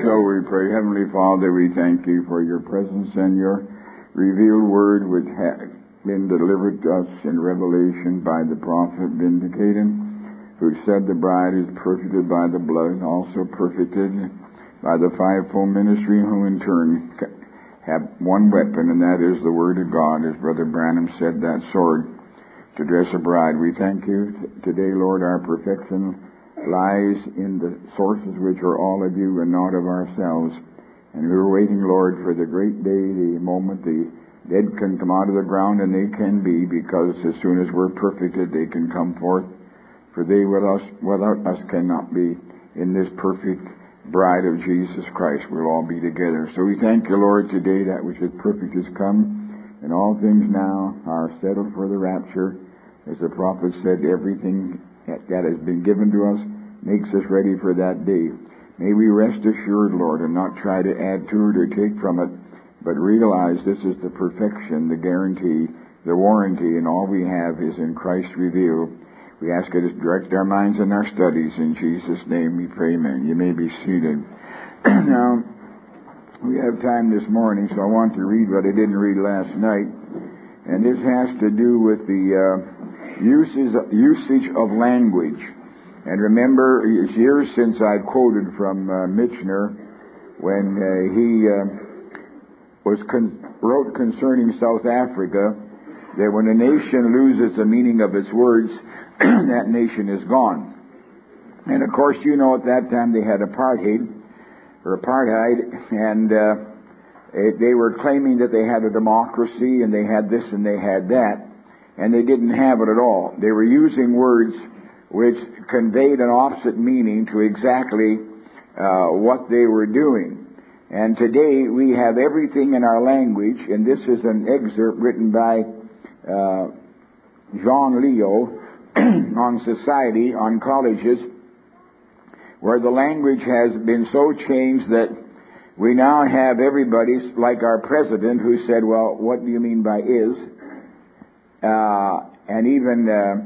So we pray, Heavenly Father, we thank you for your presence and your revealed word which has been delivered to us in Revelation by the prophet vindicated, who said the bride is perfected by the blood, also perfected by the fivefold ministry, who in turn have one weapon, and that is the word of God, as Brother Branham said, that sword to dress a bride. We thank you today, Lord. Our perfection lies in the sources which are all of you and not of ourselves. And we're waiting, Lord, for the great day, the moment the dead can come out of the ground, and they can be, because as soon as we're perfected, they can come forth. For they without us cannot be in this perfect bride of Jesus Christ. We'll all be together. So we thank you, Lord, today that which is perfect has come, and all things now are settled for the rapture. As the prophet said, everything that has been given to us makes us ready for that day. May we rest assured, Lord, and not try to add to it or take from it, but realize this is the perfection, the guarantee, the warranty, and all we have is in Christ revealed. We ask you to direct our minds and our studies. In Jesus' name we pray, amen. You may be seated. Now, we have time this morning, so I want to read what I didn't read last night. And this has to do with the usage of language. And remember, it's years since I quoted from Michener when he wrote concerning South Africa that when a nation loses the meaning of its words, that nation is gone. And of course, you know, at that time they had apartheid, and they were claiming that they had a democracy and they had this and they had that. And they didn't have it at all. They were using words which conveyed an opposite meaning to exactly what they were doing. And today we have everything in our language, and this is an excerpt written by John Leo on society, on colleges, where the language has been so changed that we now have everybody, like our president, who said, well, what do you mean by is? And even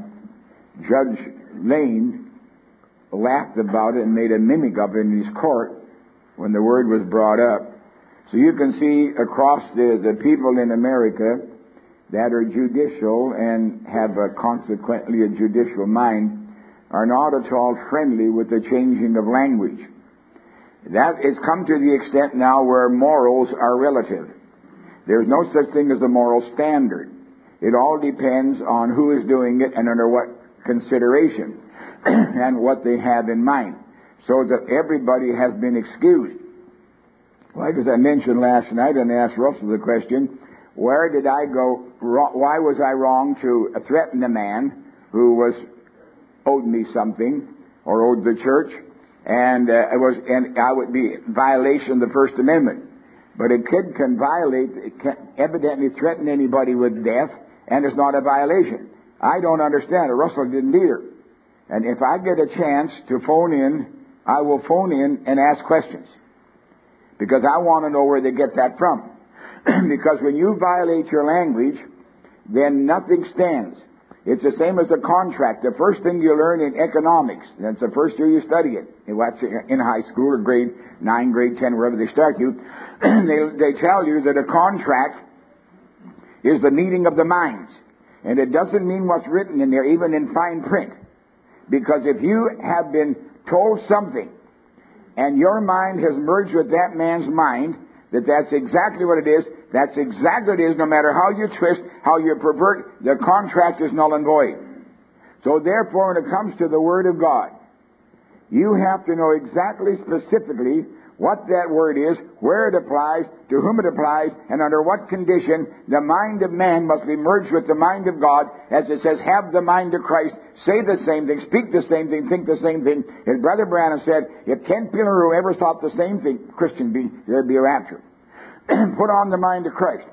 Judge Lane laughed about it and made a mimic of it in his court when the word was brought up. So you can see across the people in America that are judicial and have consequently a judicial mind are not at all friendly with the changing of language. That has come to the extent now where morals are relative. There's no such thing as a moral standard. It all depends on who is doing it and under what consideration and what they have in mind, so that everybody has been excused. Like as I mentioned last night, and asked Russell the question, where did I go wrong? Why was I wrong to threaten a man who owed me something or owed the church, and I would be in violation of the First Amendment? But a kid can evidently threaten anybody with death, and it's not a violation. I don't understand it. Russell didn't either. And if I get a chance to phone in, I will phone in and ask questions, because I want to know where they get that from. Because when you violate your language, then nothing stands. It's the same as a contract. The first thing you learn in economics, that's the first year you study it, in high school or grade 9, grade 10, wherever they start you, they tell you that a contract is the meeting of the minds. And it doesn't mean what's written in there, even in fine print. Because if you have been told something, and your mind has merged with that man's mind, that's exactly what it is, that's exactly what it is, no matter how you twist, how you pervert, the contract is null and void. So therefore, when it comes to the Word of God, you have to know exactly, specifically, what that word is, where it applies, to whom it applies, and under what condition. The mind of man must be merged with the mind of God, as it says, have the mind of Christ, say the same thing, speak the same thing, think the same thing. As Brother Branham said, if 10 people who ever thought the same thing, Christian being, there'd be a rapture. Put on the mind of Christ.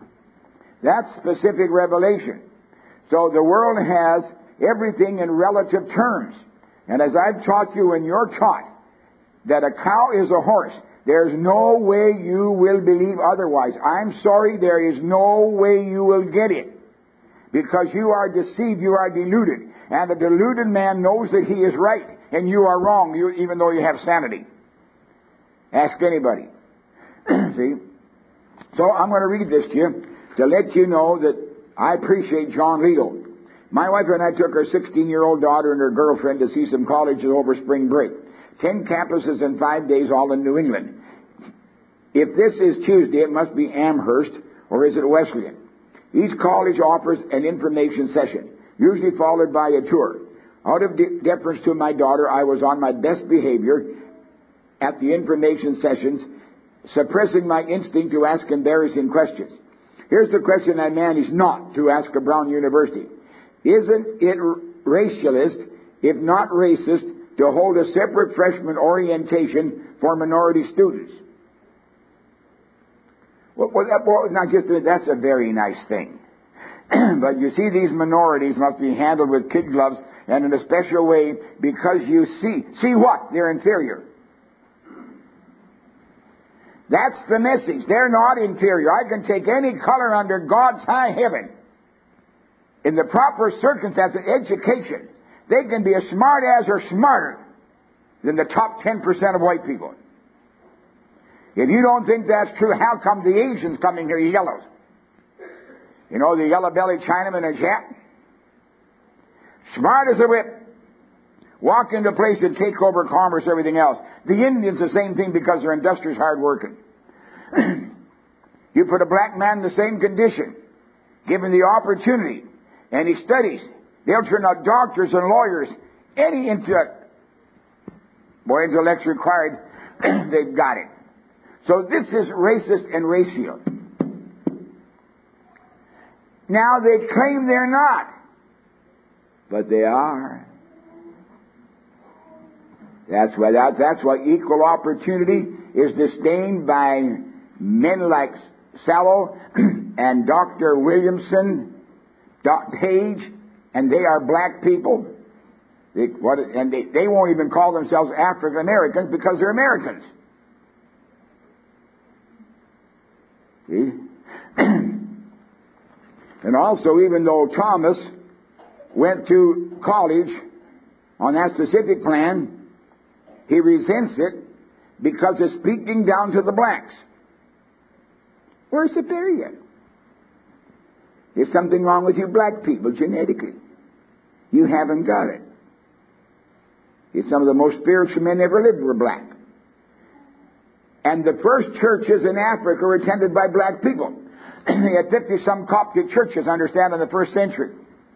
That's specific revelation. So the world has everything in relative terms. And as I've taught you when you're taught that a cow is a horse, there's no way you will believe otherwise. I'm sorry, there is no way you will get it. Because you are deceived, you are deluded. And the deluded man knows that he is right and you are wrong, even though you have sanity. Ask anybody. See? So I'm going to read this to you to let you know that I appreciate John Lido. My wife and I took our 16-year-old daughter and her girlfriend to see some colleges over spring break. 10 campuses in 5 days, all in New England. If this is Tuesday, it must be Amherst, or is it Wesleyan? Each college offers an information session, usually followed by a tour. Out of deference to my daughter, I was on my best behavior at the information sessions, suppressing my instinct to ask embarrassing questions. Here's the question I managed not to ask at Brown University. Isn't it racialist, if not racist, to hold a separate freshman orientation for minority students? That's a very nice thing. But you see, these minorities must be handled with kid gloves and in a special way because you see what? They're inferior. That's the message. They're not inferior. I can take any color under God's high heaven. In the proper circumstances, education, they can be as smart as or smarter than the top 10% of white people. If you don't think that's true, how come the Asians coming here yellows? You know, the yellow-bellied Chinaman and Jap? Smart as a whip. Walk into a place and take over commerce, everything else. The Indians, the same thing because they're industrious, hard-working. You put a black man in the same condition, given the opportunity, and he studies. They'll turn out doctors and lawyers. Any intellect's required, they've got it. So this is racist and racial. Now they claim they're not, but they are. That's why equal opportunity is disdained by men like Sallow and Dr. Williamson, Page, and they are black people. They won't even call themselves African Americans because they're Americans. See? And also, even though Thomas went to college on that specific plan, he resents it because it's speaking down to the blacks. We're superior. There's something wrong with you black people genetically. You haven't got it. Some of the most spiritual men ever lived were black. And the first churches in Africa were attended by black people. They had 50-some Coptic churches, understand, in the first century.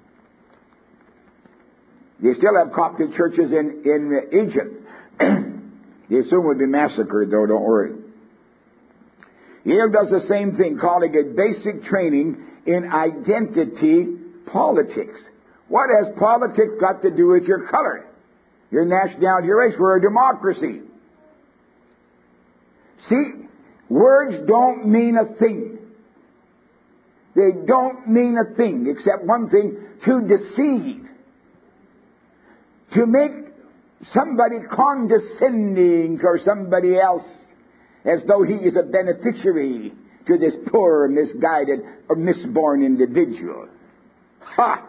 They still have Coptic churches in Egypt. They soon would be massacred, though, don't worry. Yale does the same thing, calling it basic training in identity politics. What has politics got to do with your color, your nationality, your race? We're a democracy. See, words don't mean a thing. They don't mean a thing, except one thing: to deceive. To make somebody condescending for somebody else, as though he is a beneficiary to this poor, misguided, or misborn individual. Ha!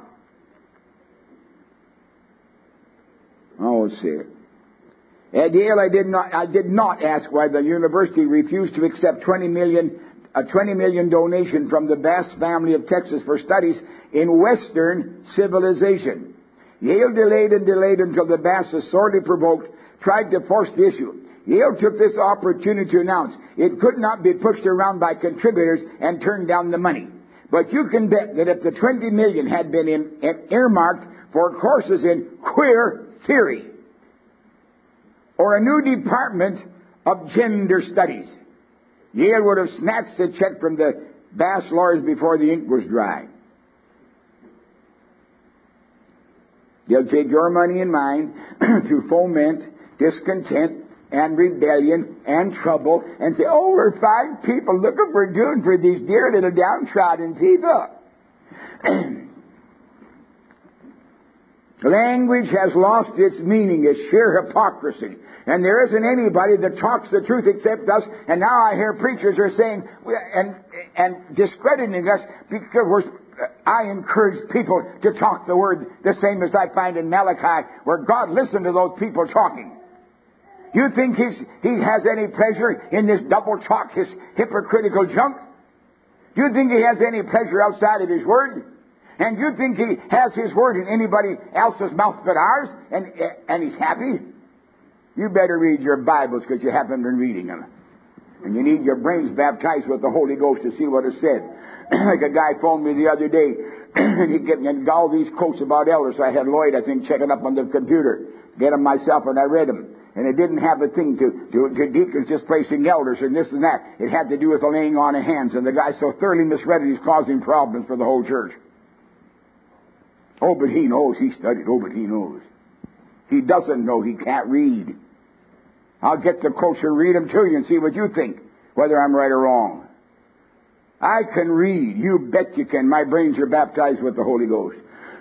Oh, see. At Yale, I did not ask why the university refused to accept a $20 million donation from the Bass family of Texas for studies in Western civilization. Yale delayed and delayed until the Basses, sorely provoked, tried to force the issue. Yale took this opportunity to announce it could not be pushed around by contributors and turned down the money. But you can bet that if the $20 million had been earmarked for courses in queer theory or a new department of gender studies, Yale would have snatched the check from the Bass lawyers before the ink was dry. They'll take your money and mine to foment discontent and rebellion and trouble and say, oh, we're fine people. Look what we're doing for these dear little downtrodden people. Language has lost its meaning. It's sheer hypocrisy. And there isn't anybody that talks the truth except us. And now I hear preachers are saying and discrediting us because I encourage people to talk the word the same as I find in Malachi, where God listened to those people talking. Do you think he has any pleasure in this double talk, this hypocritical junk? Do you think he has any pleasure outside of his word? And do you think he has his word in anybody else's mouth but ours? And he's happy? You better read your Bibles because you haven't been reading them. And you need your brains baptized with the Holy Ghost to see what is said. Like a guy phoned me the other day, and he gave me all these quotes about elders. So I had Lloyd, I think, check it up on the computer. Get them myself, and I read them. And it didn't have a thing to deacons just placing elders and this and that. It had to do with the laying on of hands. And the guy so thoroughly misread it, he's causing problems for the whole church. Oh, but he knows. He studied. Oh, but he knows. He doesn't know. He can't read. I'll get the quotes and read them to you and see what you think, whether I'm right or wrong. I can read. You bet you can. My brains are baptized with the Holy Ghost.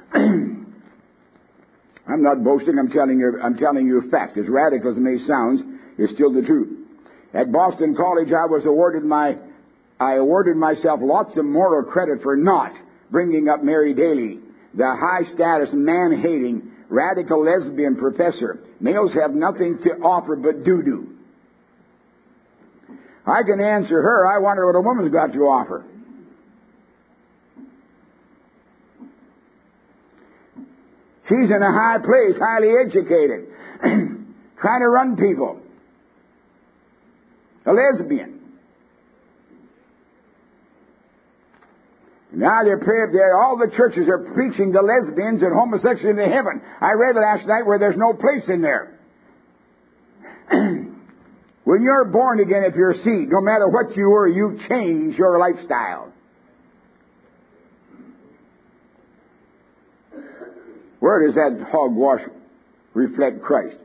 I'm not boasting. I'm telling you a fact. As radical as it may sound, it's still the truth. At Boston College, I awarded myself lots of moral credit for not bringing up Mary Daly, the high-status, man-hating, radical lesbian professor. Males have nothing to offer but doo-doo. I can answer her. I wonder what a woman's got to offer. She's in a high place, highly educated, trying to run people. A lesbian. Now all the churches are preaching to lesbians and homosexuals into heaven. I read last night where there's no place in there. When you're born again, if you're a seed, no matter what you were, you change your lifestyle. Where does that hogwash reflect Christ?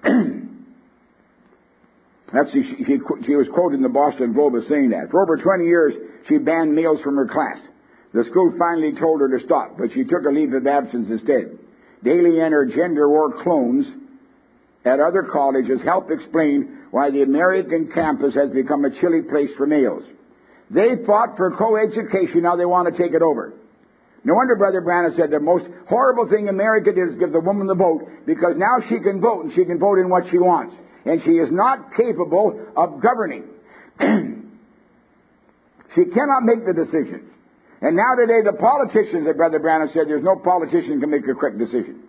She was quoted in the Boston Globe as saying that. For over 20 years, she banned males from her class. The school finally told her to stop, but she took a leave of absence instead. Daly and her gender war clones at other colleges helped explain why the American campus has become a chilly place for males. They fought for co-education, now they want to take it over. No wonder Brother Branham said the most horrible thing America did is give the woman the vote, because now she can vote, and she can vote in what she wants. And she is not capable of governing. She cannot make the decisions. And now today the politicians, that Brother Branham said, there's no politician can make a correct decision.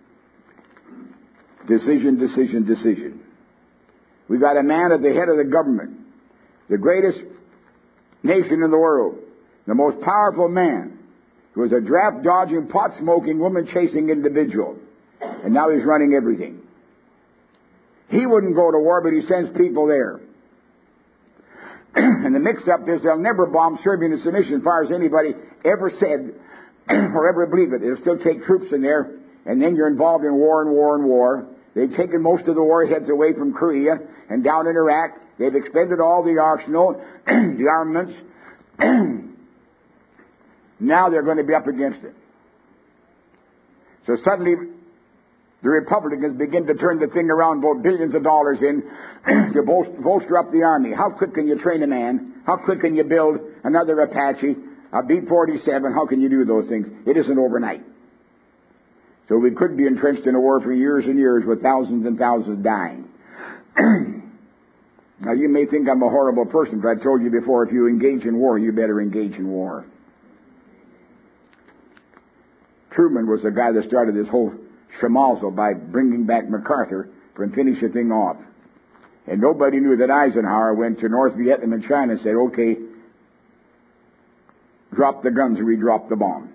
Decision. We got a man at the head of the government, the greatest nation in the world, the most powerful man, who was a draft-dodging, pot-smoking, woman-chasing individual. And now he's running everything. He wouldn't go to war, but he sends people there. And the mix-up is they'll never bomb Serbia and submission as far as anybody ever said or ever believed it. They'll still take troops in there, and then you're involved in war and war and war. They've taken most of the warheads away from Korea and down in Iraq. They've expended all the arsenal, the armaments. Now they're going to be up against it. So suddenly the Republicans begin to turn the thing around, vote billions of dollars in to bolster up the army. How quick can you train a man? How quick can you build another Apache, a B-47? How can you do those things? It isn't overnight. So we could be entrenched in a war for years and years with thousands and thousands dying. Now you may think I'm a horrible person, but I told you before, if you engage in war, you better engage in war. Truman was the guy that started this whole schmozzle by bringing back MacArthur and finish the thing off. And nobody knew that Eisenhower went to North Vietnam and China and said, okay, drop the guns or we drop the bomb.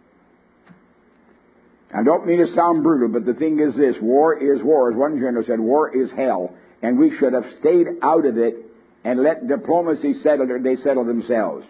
I don't mean to sound brutal, but the thing is this, war is war. As one general said, war is hell. And we should have stayed out of it and let diplomacy settle it. They settle themselves.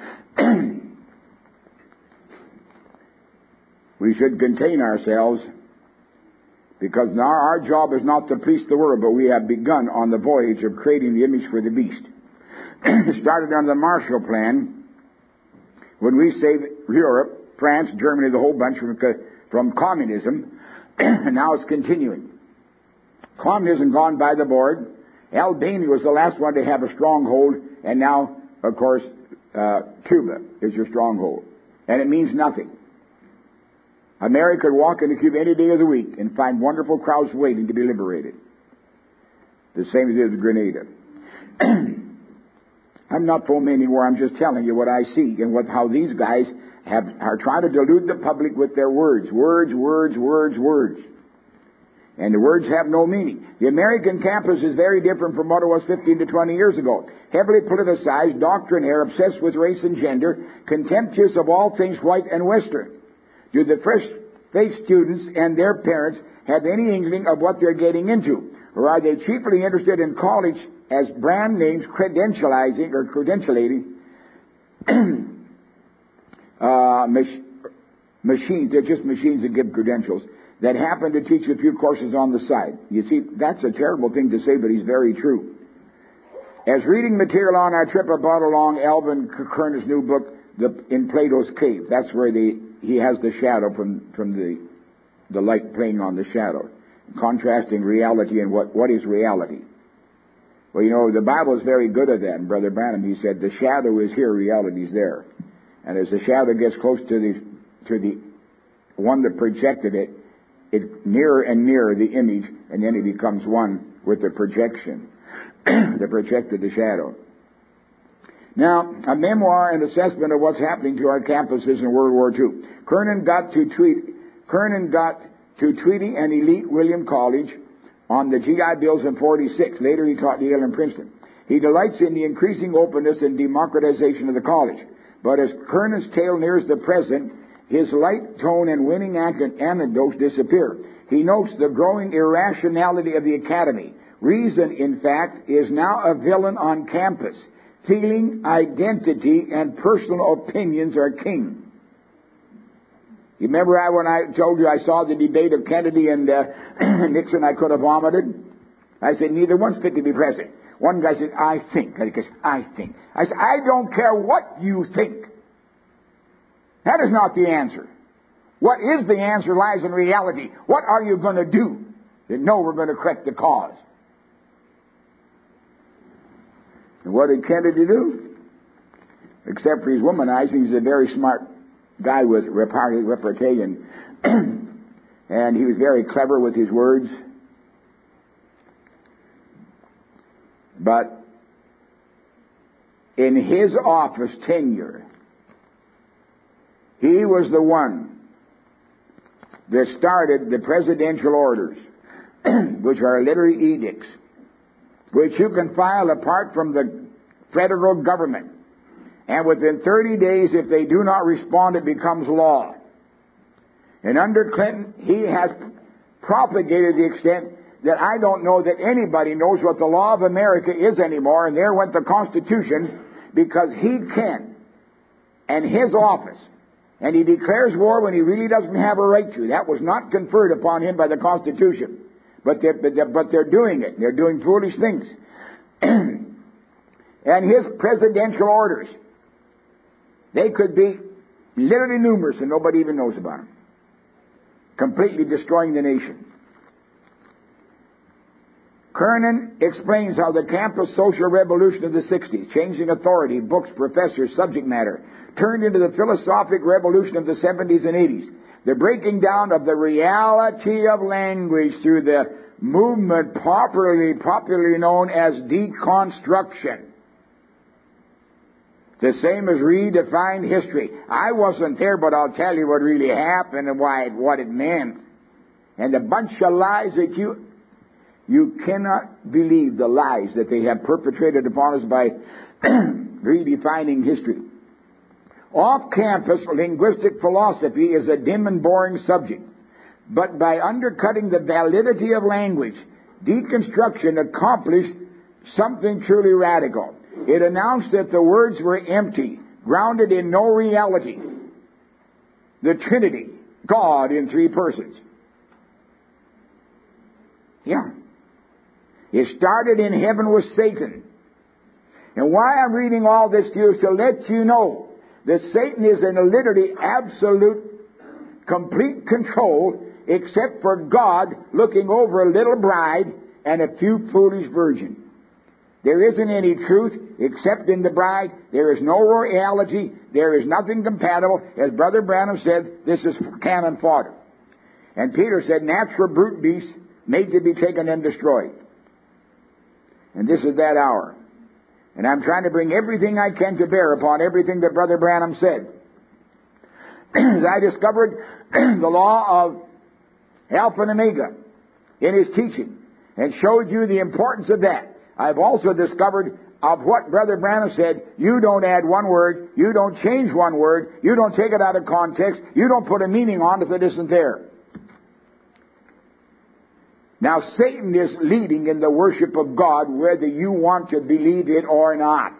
We should contain ourselves, because now our job is not to police the world, but we have begun on the voyage of creating the image for the beast. It started on the Marshall Plan, when we saved Europe, France, Germany, the whole bunch from communism, and now it's continuing. Communism gone by the board. Albania was the last one to have a stronghold, and now, of course, Cuba is your stronghold. And it means nothing. America could walk into Cuba any day of the week and find wonderful crowds waiting to be liberated. The same as it is with Grenada. I'm not fomenting war. I'm just telling you what I see and how these guys are trying to delude the public with their words. Words. And the words have no meaning. The American campus is very different from what it was 15 to 20 years ago. Heavily politicized, doctrinaire, obsessed with race and gender, contemptuous of all things white and Western. Do the fresh faith students and their parents have any inkling of what they're getting into? Or are they chiefly interested in college as brand names credentialating machines? They're just machines that give credentials that happen to teach a few courses on the side. You see, that's a terrible thing to say, but he's very true. As reading material on our trip, I brought along Alvin Kerner's new book, In Plato's Cave. That's where he has the shadow from the light playing on the shadow, contrasting reality and what is reality. Well, you know, the Bible is very good at that. And Brother Branham, he said, the shadow is here, reality is there. And as the shadow gets close to the one that projected it, it nearer and nearer the image, and then it becomes one with the projection that projected the shadow. Now, a memoir and assessment of what's happening to our campuses in World War II. Kernan got to treating an elite William College on the GI Bills in 46. Later he taught Yale and Princeton. He delights in the increasing openness and democratization of the college. But as Kernan's tale nears the present, his light tone and winning anecdotes disappear. He notes the growing irrationality of the academy. Reason, in fact, is now a villain on campus. Feeling, identity, and personal opinions are king. You remember when I told you I saw the debate of Kennedy and Nixon, I could have vomited? I said, neither one's fit to be president. One guy said, I think. I think. I said, I don't care what you think. That is not the answer. What is the answer lies in reality. What are you going to do? You know we're going to correct the cause. And what did Kennedy do? Except for his womanizing, he's a very smart guy with repartee, and he was very clever with his words. But in his office tenure, he was the one that started the presidential orders, which are literary edicts, which you can file apart from the federal government. And within 30 days, if they do not respond, it becomes law. And under Clinton, he has propagated the extent that I don't know that anybody knows what the law of America is anymore, and there went the Constitution, because he can, and his office. And he declares war when he really doesn't have a right to. That was not conferred upon him by the Constitution. But they're doing it. They're doing foolish things. And his presidential orders, they could be literally numerous and nobody even knows about them. Completely destroying the nation. Kernan explains how the campus social revolution of the 60s, changing authority, books, professors, subject matter, turned into the philosophic revolution of the 70s and 80s. The breaking down of the reality of language through the movement popularly known as deconstruction. The same as redefined history. I wasn't there, but I'll tell you what really happened and what it meant. And a bunch of lies that you cannot believe the lies that they have perpetrated upon us by redefining history. Off-campus linguistic philosophy is a dim and boring subject. But by undercutting the validity of language, deconstruction accomplished something truly radical. It announced that the words were empty, grounded in no reality. The Trinity, God in three persons. Yeah. It started in heaven with Satan. And why I'm reading all this to you is to let you know that Satan is in literally absolute, complete control, except for God looking over a little bride and a few foolish virgins. There isn't any truth except in the bride. There is no reality. There is nothing compatible. As Brother Branham said, this is cannon fodder. And Peter said, natural brute beasts made to be taken and destroyed. And this is that hour. And I'm trying to bring everything I can to bear upon everything that Brother Branham said. As I discovered the law of Alpha and Omega in his teaching and showed you the importance of that, I've also discovered of what Brother Branham said. You don't add one word, you don't change one word, you don't take it out of context, you don't put a meaning on it if it isn't there. Now, Satan is leading in the worship of God whether you want to believe it or not.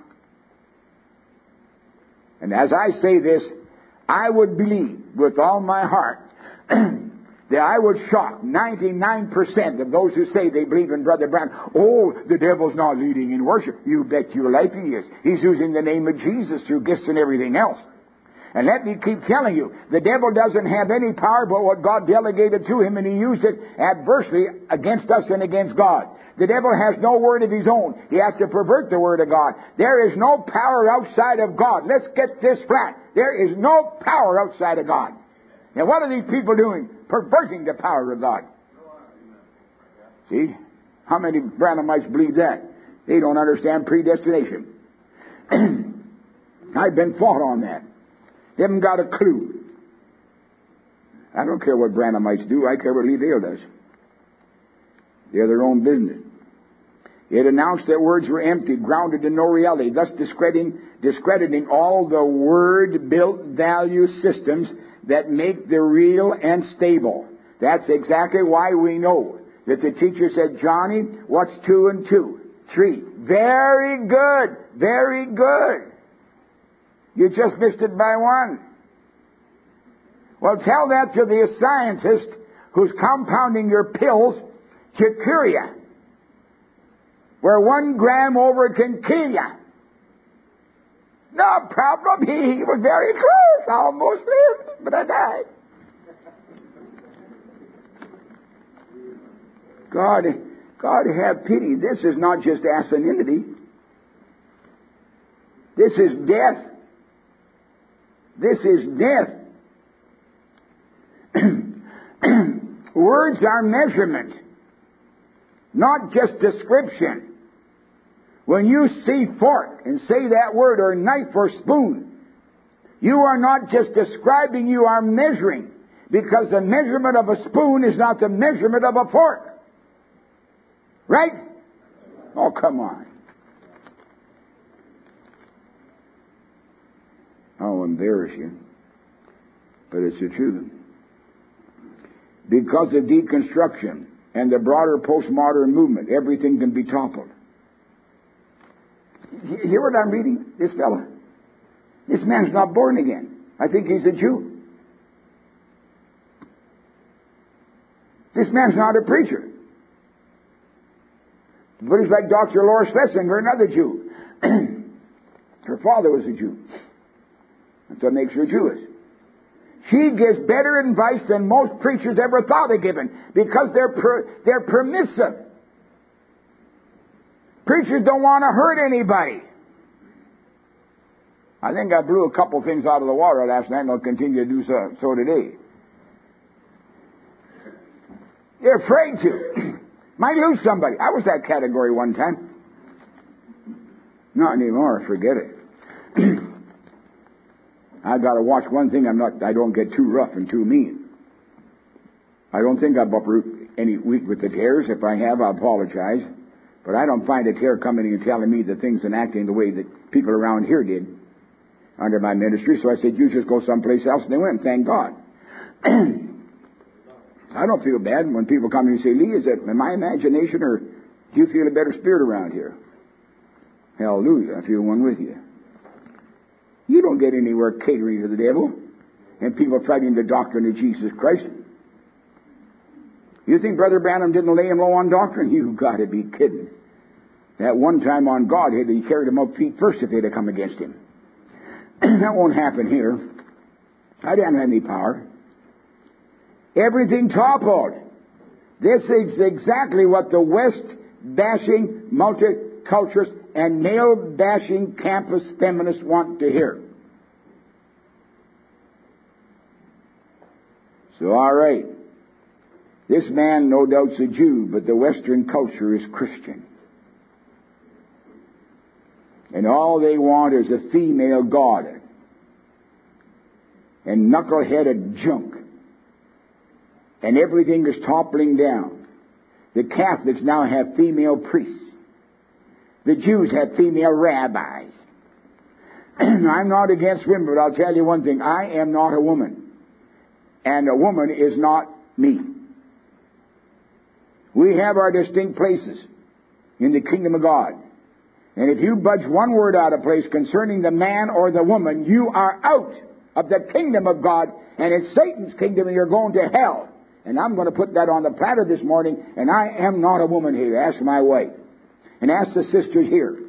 And as I say this, I would believe with all my heart that I would shock 99% of those who say they believe in Brother Branham. Oh, the devil's not leading in worship. You bet your life he is. He's using the name of Jesus through gifts and everything else. And let me keep telling you, the devil doesn't have any power but what God delegated to him, and he used it adversely against us and against God. The devil has no word of his own. He has to pervert the word of God. There is no power outside of God. Let's get this flat. There is no power outside of God. Now what are these people doing? Perverting the power of God. See? How many Branhamites believe that? They don't understand predestination. I've been fought on that. They haven't got a clue. I don't care what Branhamites do. I care what Lee Dale does. They're their own business. It announced that words were empty, grounded in no reality, thus discrediting all the word-built value systems that make the real and stable. That's exactly why we know that the teacher said, Johnny, what's 2 and 2? 3. Very good. Very good. You just missed it by 1. Well, tell that to the scientist who's compounding your pills to cure you, where 1 gram over can kill you. No problem. He was very close. I almost lived, but I died. God have pity. This is not just asininity. This is death. This is death. Words are measurement, not just description. When you see fork and say that word, or knife or spoon, you are not just describing, you are measuring. Because the measurement of a spoon is not the measurement of a fork. Right? Oh, come on. I'll embarrass you, but it's the truth. Because of deconstruction and the broader postmodern movement, everything can be toppled. You hear what I'm reading? This fellow. This man's not born again. I think he's a Jew. This man's not a preacher. But he's like Dr. Laura Schlesinger, another Jew. Her father was a Jew. That's what makes her Jewish. She gives better advice than most preachers ever thought of giving, because they're permissive. Preachers don't want to hurt anybody. I think I blew a couple things out of the water last night, and I'll continue to do so today. You're afraid to. Might lose somebody. I was that category one time. Not anymore. Forget it. I've got to watch one thing. I don't get too rough and too mean. I don't think I've uproot any wheat with the tares. If I have, I apologize. But I don't find a tare coming and telling me the things and acting the way that people around here did under my ministry. So I said, you just go someplace else. And they went, thank God. I don't feel bad when people come and say, Lee, is that my imagination, or do you feel a better spirit around here? Hallelujah, I feel one with you. You don't get anywhere catering to the devil and people fighting the doctrine of Jesus Christ. You think Brother Branham didn't lay him low on doctrine? You've got to be kidding. That one time on Godhead, he carried him up feet first if they'd have come against him. That won't happen here. I didn't have any power. Everything toppled. This is exactly what the West-bashing, multiculturalist, and male-bashing campus feminists want to hear. So, all right. This man, no doubt's a Jew, but the Western culture is Christian. And all they want is a female God. And knuckle-headed junk. And everything is toppling down. The Catholics now have female priests. The Jews have female rabbis. I'm not against women, but I'll tell you one thing. I am not a woman. And a woman is not me. We have our distinct places in the kingdom of God. And if you budge one word out of place concerning the man or the woman, you are out of the kingdom of God, and it's Satan's kingdom, and you're going to hell. And I'm going to put that on the platter this morning, and I am not a woman here. Ask my wife. And ask the sisters here.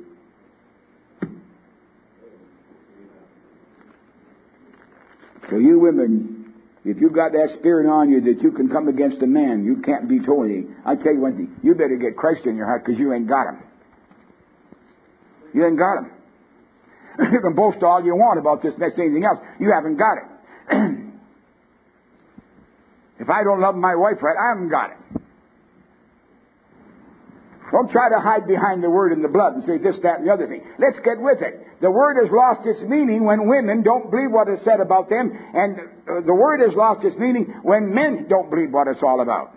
So you women, if you've got that spirit on you that you can come against a man, you can't be told anything. I tell you one thing, you better get Christ in your heart, because you ain't got him. You ain't got him. You can boast all you want about this, next, anything else. You haven't got it. If I don't love my wife right, I haven't got it. Don't try to hide behind the word and the blood and say this, that, and the other thing. Let's get with it. The word has lost its meaning when women don't believe what is said about them, and the word has lost its meaning when men don't believe what it's all about.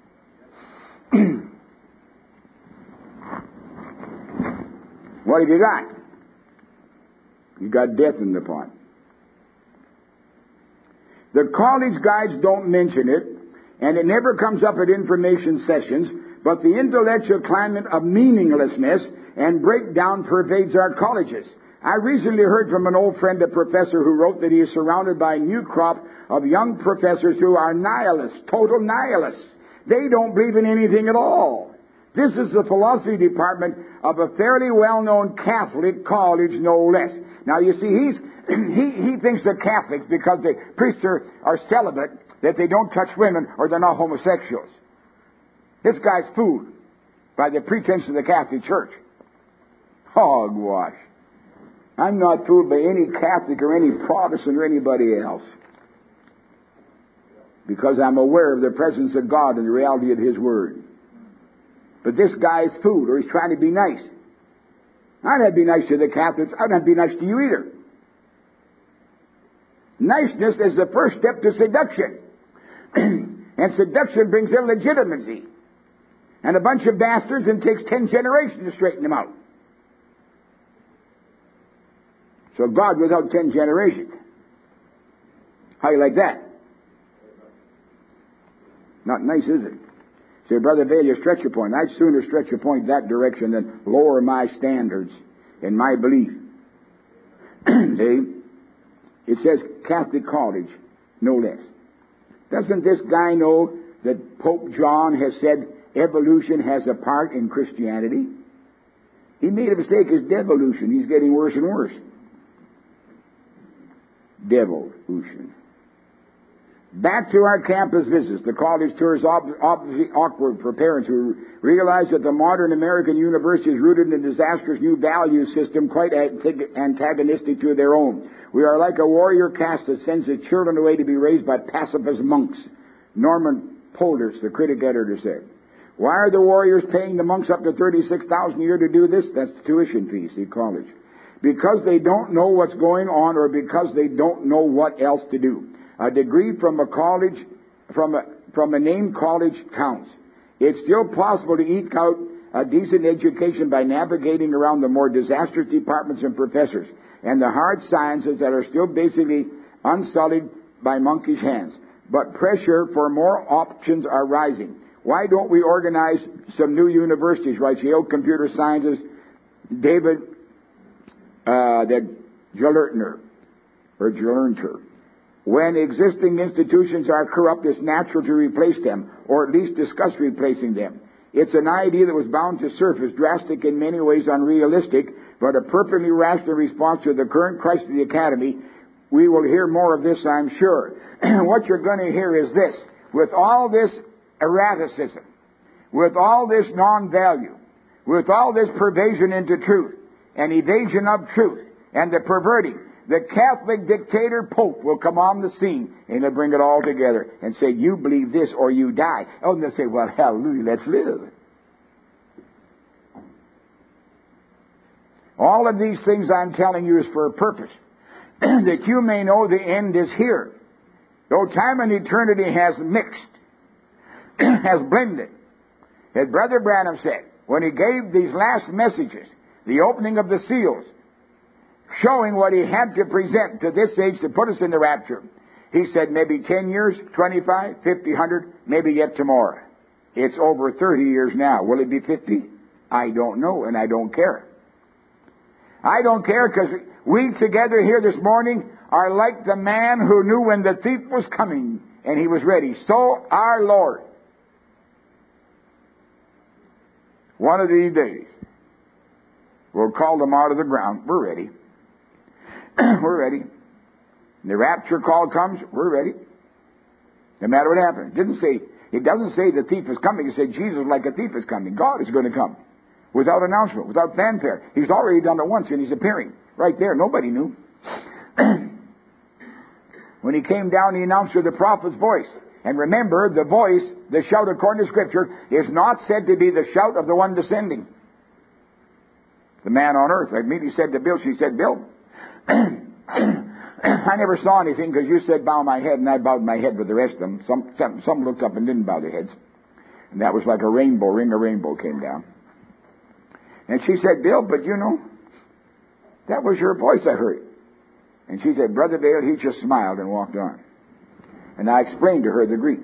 What have you got? You got death in the pot. The college guides don't mention it, and it never comes up at information sessions, but the intellectual climate of meaninglessness and breakdown pervades our colleges. I recently heard from an old friend, a professor, who wrote that he is surrounded by a new crop of young professors who are nihilists, total nihilists. They don't believe in anything at all. This is the philosophy department of a fairly well-known Catholic college, no less. Now, you see, he thinks the Catholics, because the priests are celibate, that they don't touch women or they're not homosexuals. This guy's fooled by the pretense of the Catholic Church. Hogwash. I'm not fooled by any Catholic or any Protestant or anybody else, because I'm aware of the presence of God and the reality of His Word. But this guy is fooled, or he's trying to be nice. I'd not be nice to the Catholics. I'd not be nice to you either. Niceness is the first step to seduction. And seduction brings illegitimacy. And a bunch of bastards, and takes 10 generations to straighten them out. So God without 10 generations. How you like that? Not nice, is it? Say, Brother Vail, you stretch your point. I'd sooner stretch your point that direction than lower my standards in my belief. See? It says Catholic college, no less. Doesn't this guy know that Pope John has said evolution has a part in Christianity? He made a mistake. It's devolution. He's getting worse and worse. Devolution. Back to our campus visits. The college tour is obviously awkward for parents who realize that the modern American university is rooted in a disastrous new value system quite antagonistic to their own. We are like a warrior caste that sends its children away to be raised by pacifist monks. Norman Polders, the critic editor, said. Why are the warriors paying the monks up to $36,000 a year to do this? That's the tuition fees at college. Because they don't know what's going on, or because they don't know what else to do. A degree from a college, from a named college counts. It's still possible to eke out a decent education by navigating around the more disastrous departments and professors and the hard sciences that are still basically unsullied by monkish hands. But pressure for more options are rising. Why don't we organize some new universities, right? Yale Computer Sciences, David Gelernter. When existing institutions are corrupt, it's natural to replace them, or at least discuss replacing them. It's an idea that was bound to surface, drastic in many ways, unrealistic, but a perfectly rational response to the current crisis of the academy. We will hear more of this, I'm sure. What you're going to hear is this. With all this erraticism, with all this non-value, with all this pervasion into truth, and evasion of truth, and the perverting, the Catholic dictator Pope will come on the scene, and they'll bring it all together and say, you believe this or you die. Oh, and they'll say, well, hallelujah, let's live. All of these things I'm telling you is for a purpose, that you may know the end is here. Though time and eternity has mixed, has blended. As Brother Branham said, when he gave these last messages, the opening of the seals, showing what he had to present to this age to put us in the rapture, he said maybe 10 years, 25, 50, 100, maybe yet tomorrow. It's over 30 years now. Will it be 50? I don't know, and I don't care. I don't care, because we together here this morning are like the man who knew when the thief was coming and he was ready. So our Lord, one of these days, will call them out of the ground. We're ready. We're ready. The rapture call comes, we're ready. No matter what happens. It doesn't say the thief is coming. It said Jesus like a thief is coming. God is going to come. Without announcement, without fanfare. He's already done it once and he's appearing. Right there. Nobody knew. When he came down, he announced with the prophet's voice. And remember, the voice, the shout according to Scripture, is not said to be the shout of the one descending. The man on earth. I immediately said to Bill, she said, Bill, I never saw anything because you said bow my head, and I bowed my head with the rest of them. Some looked up and didn't bow their heads. And that was like a rainbow, ring of rainbow came down. And she said, Bill, but you know, that was your voice I heard. And she said, Brother Bill, he just smiled and walked on. And I explained to her the Greek.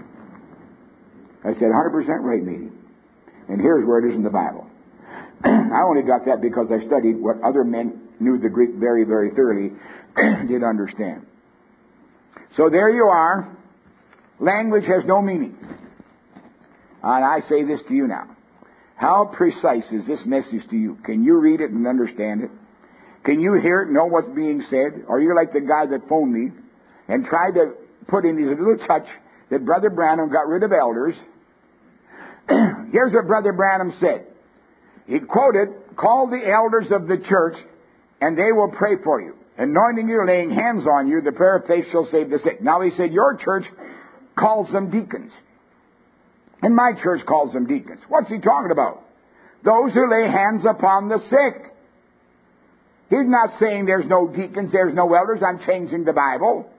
I said, 100% right, lady. And here's where it is in the Bible. I only got that because I studied what other men knew the Greek very, very thoroughly, did understand. So there you are. Language has no meaning. And I say this to you now. How precise is this message to you? Can you read it and understand it? Can you hear it and know what's being said? Or are you like the guy that phoned me and tried to put in his little touch that Brother Branham got rid of elders? Here's what Brother Branham said. He quoted, call the elders of the church and they will pray for you. Anointing you, laying hands on you, the prayer of faith shall save the sick. Now he said, your church calls them deacons. And my church calls them deacons. What's he talking about? Those who lay hands upon the sick. He's not saying there's no deacons, there's no elders. I'm changing the Bible.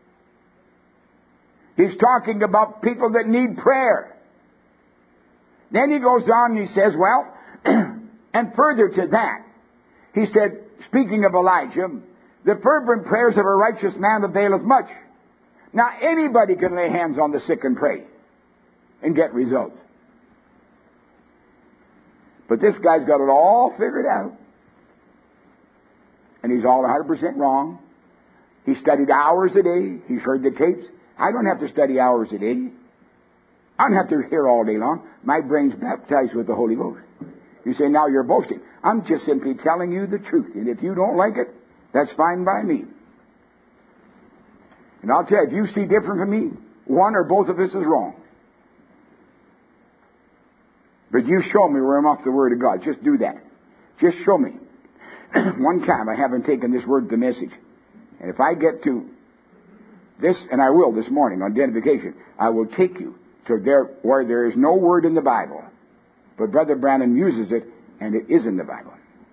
He's talking about people that need prayer. Then he goes on and he says, well, and further to that, he said, speaking of Elijah, the fervent prayers of a righteous man availeth much. Now, anybody can lay hands on the sick and pray and get results. But this guy's got it all figured out. And he's all 100% wrong. He studied hours a day. He's heard the tapes. I don't have to study hours a day. I don't have to hear all day long. My brain's baptized with the Holy Ghost. You say, now you're boasting. I'm just simply telling you the truth. And if you don't like it, that's fine by me. And I'll tell you, if you see different from me, one or both of us is wrong. But you show me where I'm off the Word of God. Just do that. Just show me. One time I haven't taken this word to message. And if I get to this, and I will this morning on identification, I will take you to there where there is no word in the Bible. But Brother Branham uses it, and it is in the Bible.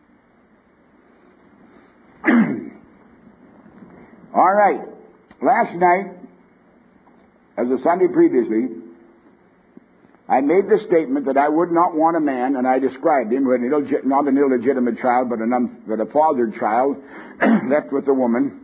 All right. Last night, as the Sunday previously, I made the statement that I would not want a man, and I described him, not an illegitimate child, but a fathered child, left with a woman,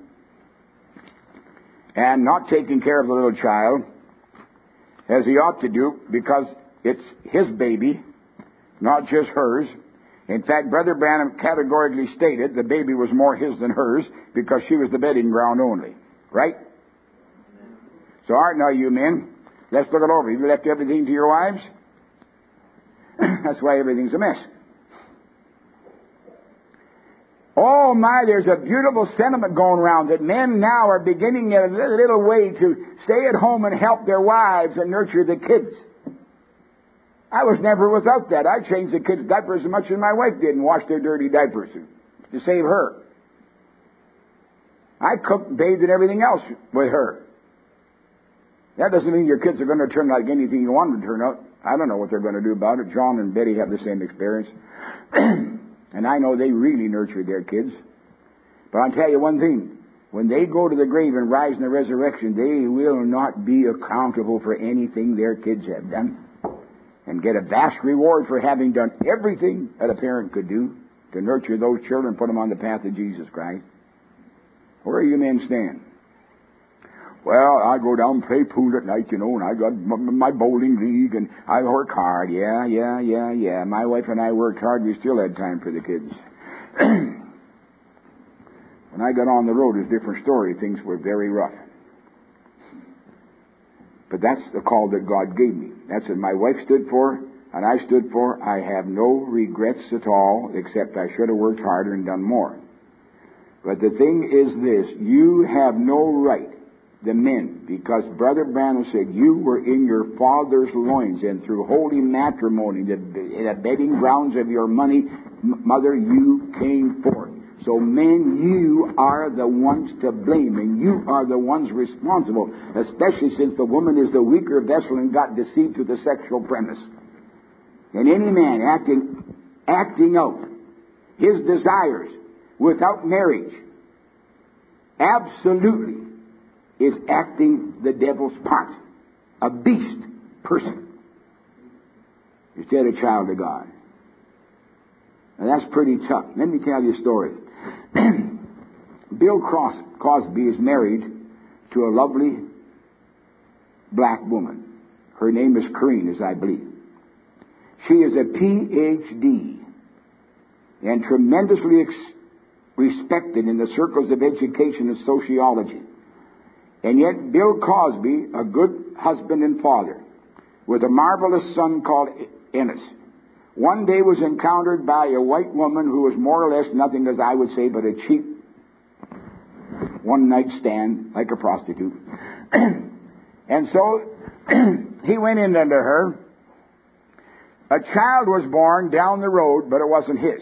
and not taking care of the little child, as he ought to do, because it's his baby, not just hers. In fact, Brother Branham categorically stated the baby was more his than hers, because she was the bedding ground only. Right? So, all right, now you men, let's look it over. You left everything to your wives? That's why everything's a mess. Oh my, there's a beautiful sentiment going around that men now are beginning in a little way to stay at home and help their wives and nurture the kids. I was never without that. I changed the kids' diapers as much as my wife did and washed their dirty diapers to save her. I cooked, bathed, and everything else with her. That doesn't mean your kids are going to turn out like anything you want them to turn out. I don't know what they're going to do about it. John and Betty have the same experience. And I know they really nurtured their kids. But I'll tell you one thing. When they go to the grave and rise in the resurrection, they will not be accountable for anything their kids have done, and get a vast reward for having done everything that a parent could do to nurture those children and put them on the path of Jesus Christ. Where do you men stand? Well, I go down and play pool at night, and I got my bowling league, and I work hard. Yeah. My wife and I worked hard. We still had time for the kids. When I got on the road, it was a different story. Things were very rough. But that's the call that God gave me. That's what my wife stood for, and I stood for. I have no regrets at all, except I should have worked harder and done more. But the thing is this, you have no right, the men, because Brother Branham said you were in your father's loins, and through holy matrimony, the bedding grounds of your mother, you came forth. So men, you are the ones to blame, and you are the ones responsible, especially since the woman is the weaker vessel and got deceived to the sexual premise. And any man acting out his desires without marriage absolutely is acting the devil's part, a beast person, instead of a child of God. Now that's pretty tough. Let me tell you a story. Bill Cosby is married to a lovely black woman. Her name is Corrine, as I believe. She is a Ph.D. and tremendously respected in the circles of education and sociology. And yet Bill Cosby, a good husband and father, with a marvelous son called Ennis, one day was encountered by a white woman who was more or less nothing, as I would say, but a cheap one-night stand, like a prostitute. And so he went in under her. A child was born down the road, but it wasn't his.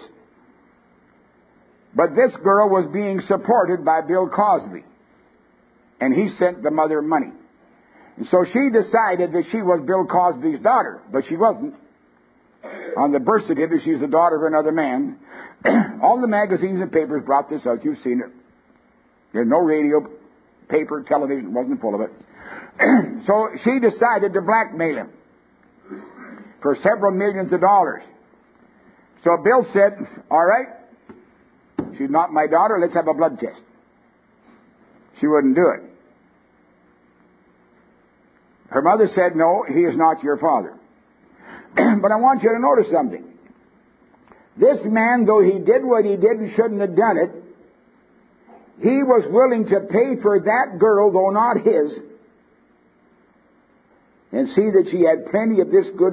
But this girl was being supported by Bill Cosby, and he sent the mother money. And so she decided that she was Bill Cosby's daughter, but she wasn't. On the birth certificate, she's the daughter of another man. All the magazines and papers brought this out. You've seen it. There's no radio, paper, television, wasn't full of it. So she decided to blackmail him for several millions of dollars. So Bill said, all right, she's not my daughter, let's have a blood test. She wouldn't do it. Her mother said, no, he is not your father. But I want you to notice something. This man, though he did what he did and shouldn't have done it, he was willing to pay for that girl, though not his, and see that she had plenty of this goods,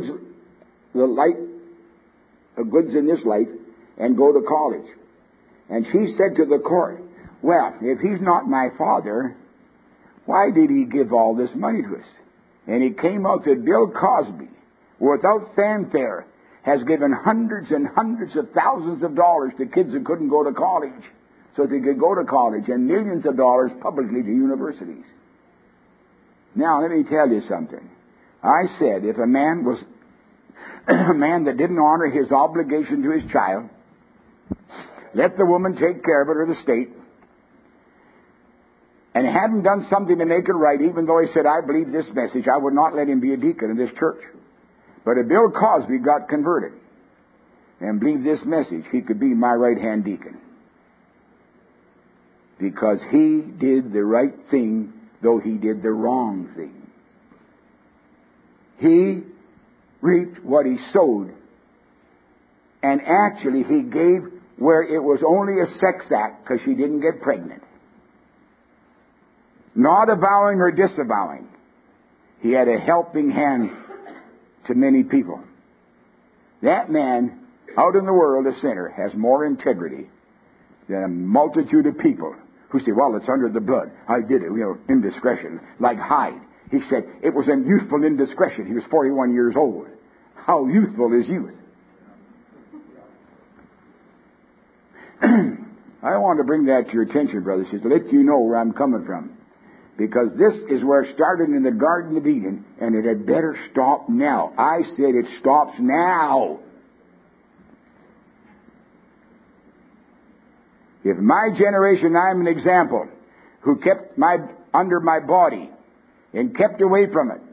goods in this life, and go to college. And she said to the court, well, if he's not my father, why did he give all this money to us? And it came out that Bill Cosby, without fanfare, has given hundreds and hundreds of thousands of dollars to kids that couldn't go to college so they could go to college, and millions of dollars publicly to universities. Now, let me tell you something. I said if a man was a man that didn't honor his obligation to his child, let the woman take care of it, or the state, and hadn't done something to make it right, even though he said, I believe this message, I would not let him be a deacon in this church. But if Bill Cosby got converted and believed this message, he could be my right-hand deacon. Because he did the right thing, though he did the wrong thing. He reaped what he sowed. And actually, he gave where it was only a sex act because she didn't get pregnant. Not avowing or disavowing. He had a helping hand to many people. That man, out in the world, a sinner, has more integrity than a multitude of people who say, well, it's under the blood. I did it, indiscretion. Like Hyde. He said, it was a youthful indiscretion. He was 41 years old. How youthful is youth? I want to bring that to your attention, brothers, to let you know where I'm coming from. Because this is where it started in the Garden of Eden, and it had better stop now. I said it stops now. If my generation, I'm an example, who kept under my body and kept away from it.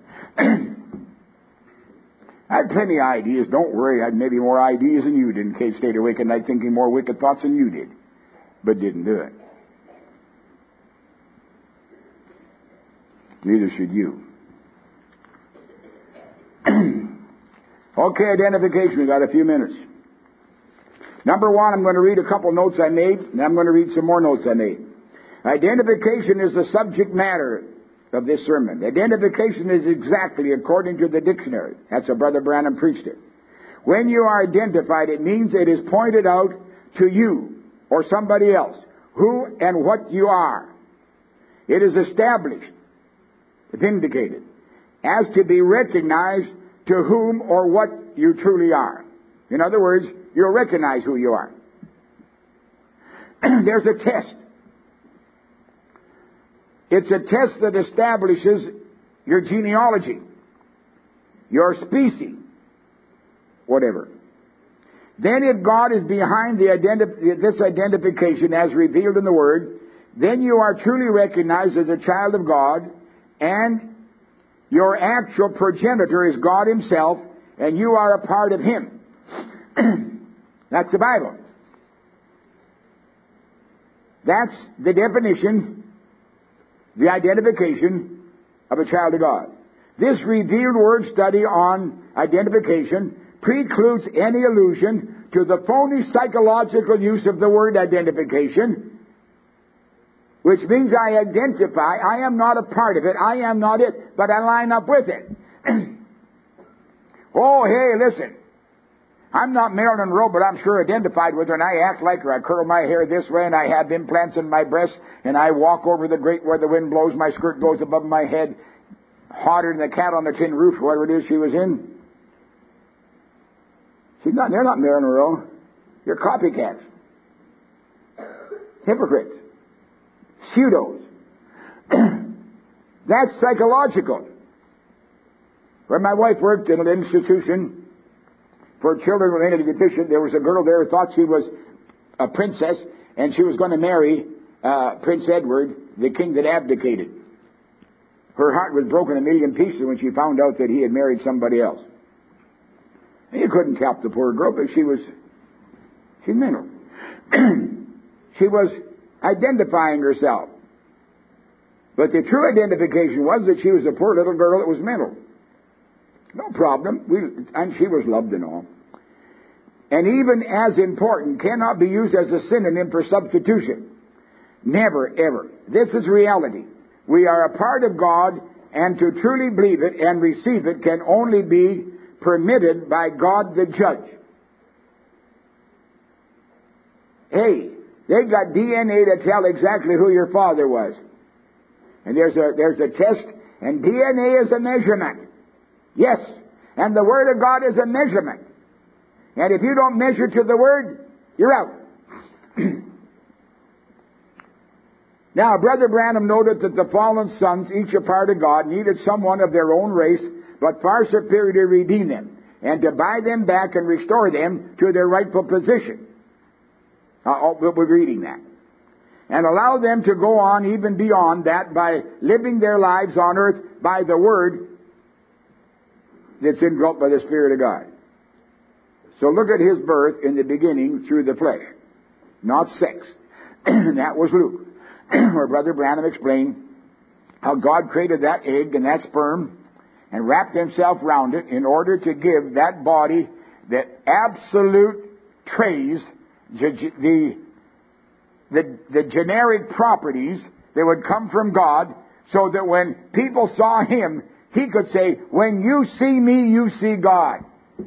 I had plenty of ideas. Don't worry, I had maybe more ideas than you did in case stayed awake at night thinking more wicked thoughts than you did, but didn't do it. Neither should you. Okay, identification. We've got a few minutes. Number one, I'm going to read a couple notes I made, and I'm going to read some more notes I made. Identification is the subject matter of this sermon. Identification is exactly according to the dictionary. That's how Brother Branham preached it. When you are identified, it means it is pointed out to you or somebody else who and what you are. It is established, vindicated, as to be recognized to whom or what you truly are. In other words, you'll recognize who you are. There's a test. It's a test that establishes your genealogy, your species, whatever. Then if God is behind this identification as revealed in the Word, then you are truly recognized as a child of God, and your actual progenitor is God Himself, and you are a part of Him. That's the Bible. That's the definition, the identification of a child of God. This revealed word study on identification precludes any allusion to the phony psychological use of the word identification, which means I identify. I am not a part of it. I am not it, but I line up with it. Oh, hey, listen. I'm not Marilyn Monroe, but I'm sure identified with her, and I act like her. I curl my hair this way, and I have implants in my breast, and I walk over the grate where the wind blows. My skirt goes above my head, hotter than the cat on the tin roof, whatever it is she was in. They're not Marilyn Monroe. They're copycats. Hypocrites. Pseudos. That's psychological. Where my wife worked in an institution for children with any deficient, there was a girl there who thought she was a princess, and she was going to marry Prince Edward, the king that abdicated. Her heart was broken a million pieces when she found out that he had married somebody else. And you couldn't help the poor girl, but she's mental. She was identifying herself. But the true identification was that she was a poor little girl that was mental. No problem. And she was loved and all. And even as important, cannot be used as a synonym for substitution. Never, ever. This is reality. We are a part of God, and to truly believe it and receive it can only be permitted by God the judge. Hey, they got DNA to tell exactly who your father was. And there's a test, and DNA is a measurement. Yes, and the Word of God is a measurement. And if you don't measure to the Word, you're out. Now, Brother Branham noted that the fallen sons, each a part of God, needed someone of their own race, but far superior to redeem them, and to buy them back and restore them to their rightful position. We're reading that. And allow them to go on even beyond that by living their lives on earth by the Word that's indwelt by the Spirit of God. So look at his birth in the beginning through the flesh, not sex. That was Luke, where Brother Branham explained how God created that egg and that sperm and wrapped himself round it in order to give that body the absolute traits, the generic properties that would come from God, so that when people saw him, he could say, when you see me, you see God.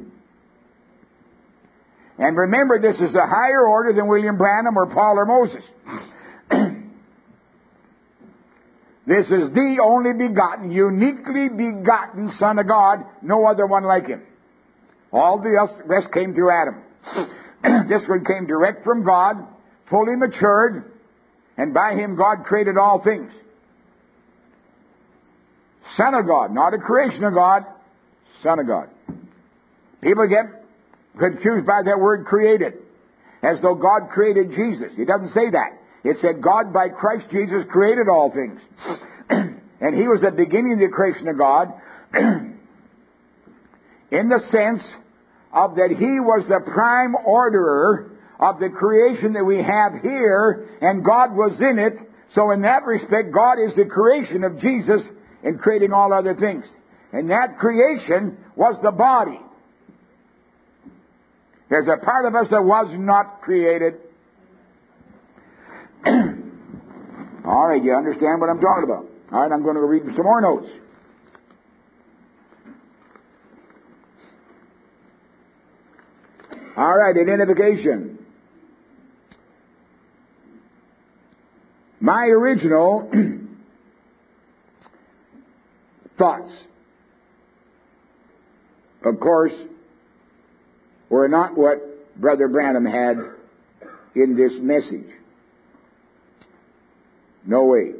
And remember, this is a higher order than William Branham or Paul or Moses. This is the only begotten, uniquely begotten Son of God, no other one like him. All the rest came through Adam. This one came direct from God, fully matured, and by him God created all things. Son of God, not a creation of God, Son of God. People get confused by that word created. as though God created Jesus. It doesn't say that. It said God by Christ Jesus created all things. And He was the beginning of the creation of God in the sense of that He was the prime orderer of the creation that we have here, and God was in it. So in that respect, God is the creation of Jesus in creating all other things. And that creation was the body. There's a part of us that was not created. All right, you understand what I'm talking about? All right, I'm going to read some more notes. All right, identification. My original thoughts, of course, were not what Brother Branham had in this message. No way.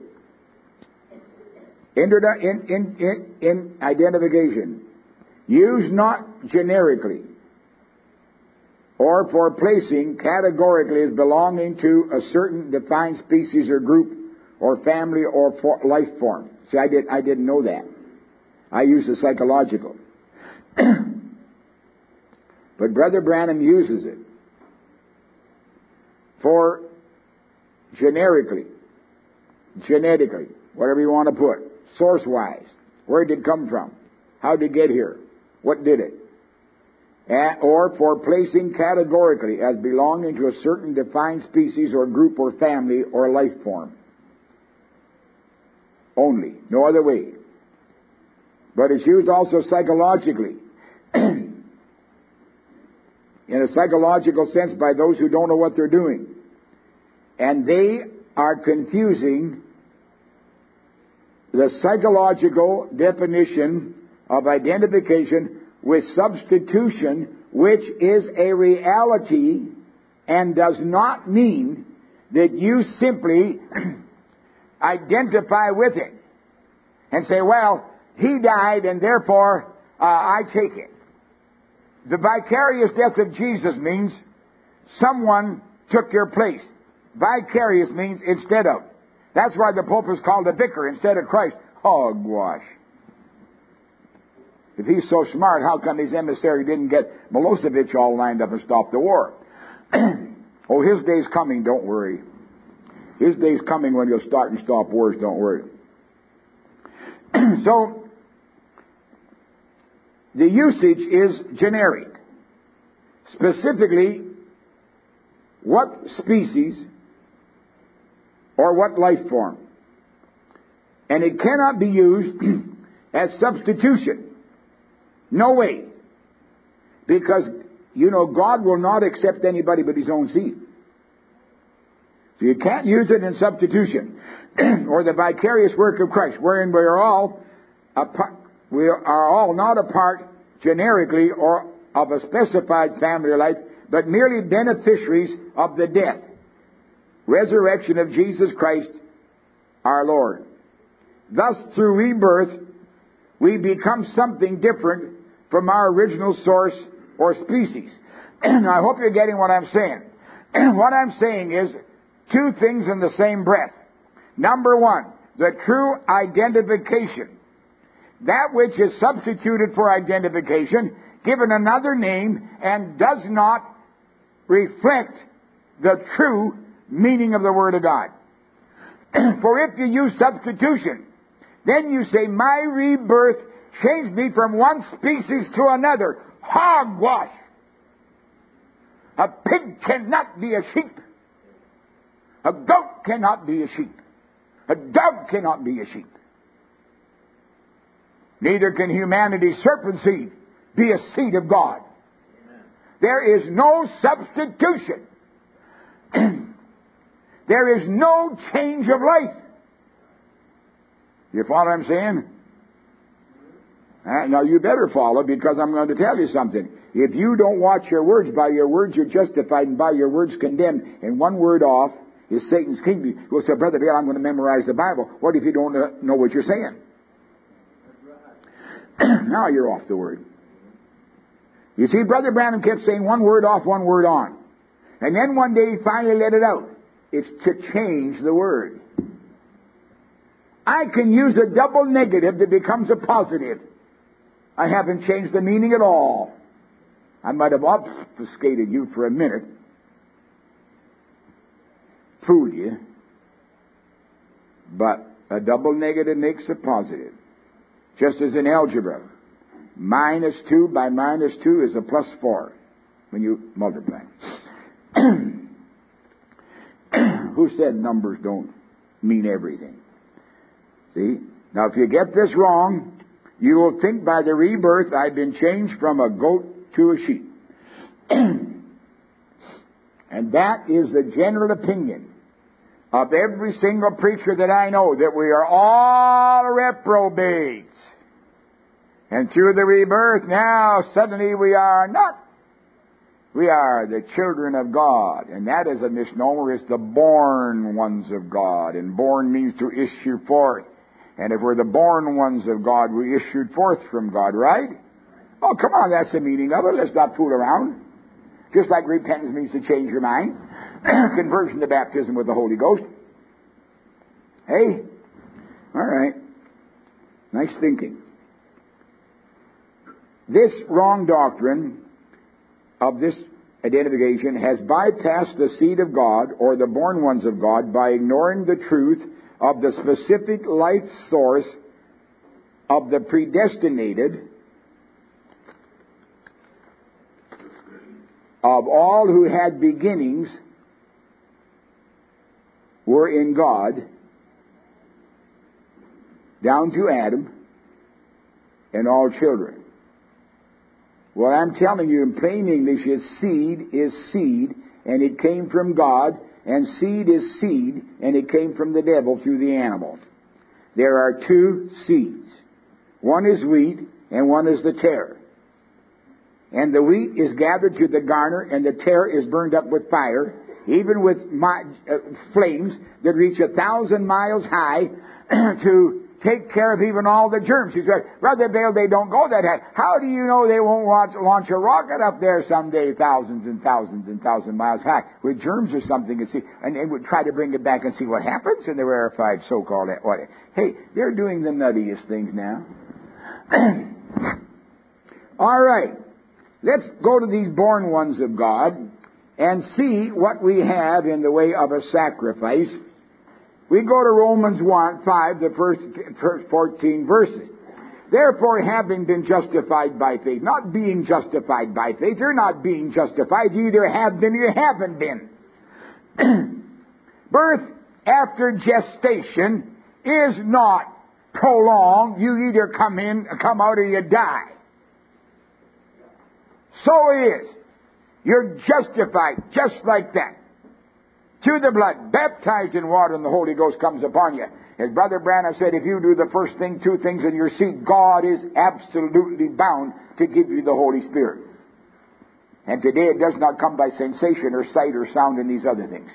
In identification, use not generically or for placing categorically as belonging to a certain defined species or group or family or life form. See, I didn't know that. I used the psychological. But Brother Branham uses it for generically, genetically, whatever you want to put, source-wise. Where did it come from? How did it get here? What did it? Or for placing categorically as belonging to a certain defined species or group or family or life form. Only. No other way. But it's used also psychologically. In a psychological sense by those who don't know what they're doing. And they are confusing the psychological definition of identification with substitution, which is a reality and does not mean that you simply identify with it and say, well, he died and therefore I take it. The vicarious death of Jesus means someone took your place. Vicarious means instead of. That's why the Pope is called a vicar instead of Christ. Hogwash. If he's so smart, how come his emissary didn't get Milosevic all lined up and stop the war? Oh, his day's coming, don't worry. His day's coming when he'll start and stop wars, don't worry. So, the usage is generic. Specifically, what species or what life form. And it cannot be used as substitution. No way. Because, you know, God will not accept anybody but His own seed. So you can't use it in substitution. Or the vicarious work of Christ, wherein we are all not a part generically or of a specified family or life, but merely beneficiaries of the death, resurrection of Jesus Christ, our Lord. Thus, through rebirth, we become something different from our original source or species. And I hope you're getting what I'm saying. What I'm saying is two things in the same breath. Number one, the true identification. That which is substituted for identification, given another name, and does not reflect the true meaning of the Word of God. For if you use substitution, then you say, my rebirth changed me from one species to another. Hogwash! A pig cannot be a sheep. A goat cannot be a sheep. A dog cannot be a sheep. Neither can humanity's serpent seed be a seed of God. Amen. There is no substitution. There is no change of life. You follow what I'm saying? Now you better follow, because I'm going to tell you something. If you don't watch your words, by your words you're justified and by your words condemned, and one word off is Satan's kingdom. You'll say, Brother Bill, I'm going to memorize the Bible. What if you don't know what you're saying? Now you're off the word. You see, Brother Branham kept saying one word off, one word on. And then one day he finally let it out. It's to change the word. I can use a double negative that becomes a positive. I haven't changed the meaning at all. I might have obfuscated you for a minute, fooled you, but a double negative makes a positive. Just as in algebra, minus 2 by minus 2 is a plus 4 when you multiply. Who said numbers don't mean everything? See? Now if you get this wrong, you will think by the rebirth I've been changed from a goat to a sheep. And that is the general opinion of every single preacher that I know, that we are all reprobates. And through the rebirth now suddenly we are not. We are the children of God. And that is a misnomer. It's the born ones of God. And born means to issue forth. And if we're the born ones of God, we issued forth from God, right? Oh, come on, that's the meaning of it. Let's not fool around. Just like repentance means to change your mind. Conversion to baptism with the Holy Ghost. Hey? All right. Nice thinking. This wrong doctrine of this identification has bypassed the seed of God, or the born ones of God, by ignoring the truth of the specific life source of the predestinated of all who had beginnings were in God, down to Adam and all children. Well, I'm telling you in plain English, seed is seed, and it came from God, and seed is seed, and it came from the devil through the animal. There are two seeds. One is wheat, and one is the tare. And the wheat is gathered to the garner, and the tare is burned up with fire, even with flames that reach 1,000 miles high to take care of even all the germs. He said, Brother Bale, they don't go that high. How do you know they won't launch a rocket up there someday, thousands and thousands and thousands of miles high, with germs or something, and see, and they would try to bring it back and see what happens in the rarefied so-called water. Hey, they're doing the nuttiest things now. All right. Let's go to these born ones of God and see what we have in the way of a sacrifice. We go to Romans 5, the first 14 verses. Therefore, having been justified by faith, not being justified by faith, you're not being justified. You either have been or you haven't been. Birth after gestation is not prolonged. You either come out, or you die. So it is. You're justified just like that. Through the blood, baptized in water, and the Holy Ghost comes upon you. As Brother Branham said, if you do the first thing, 2 things in your seed, God is absolutely bound to give you the Holy Spirit. And today it does not come by sensation or sight or sound and these other things.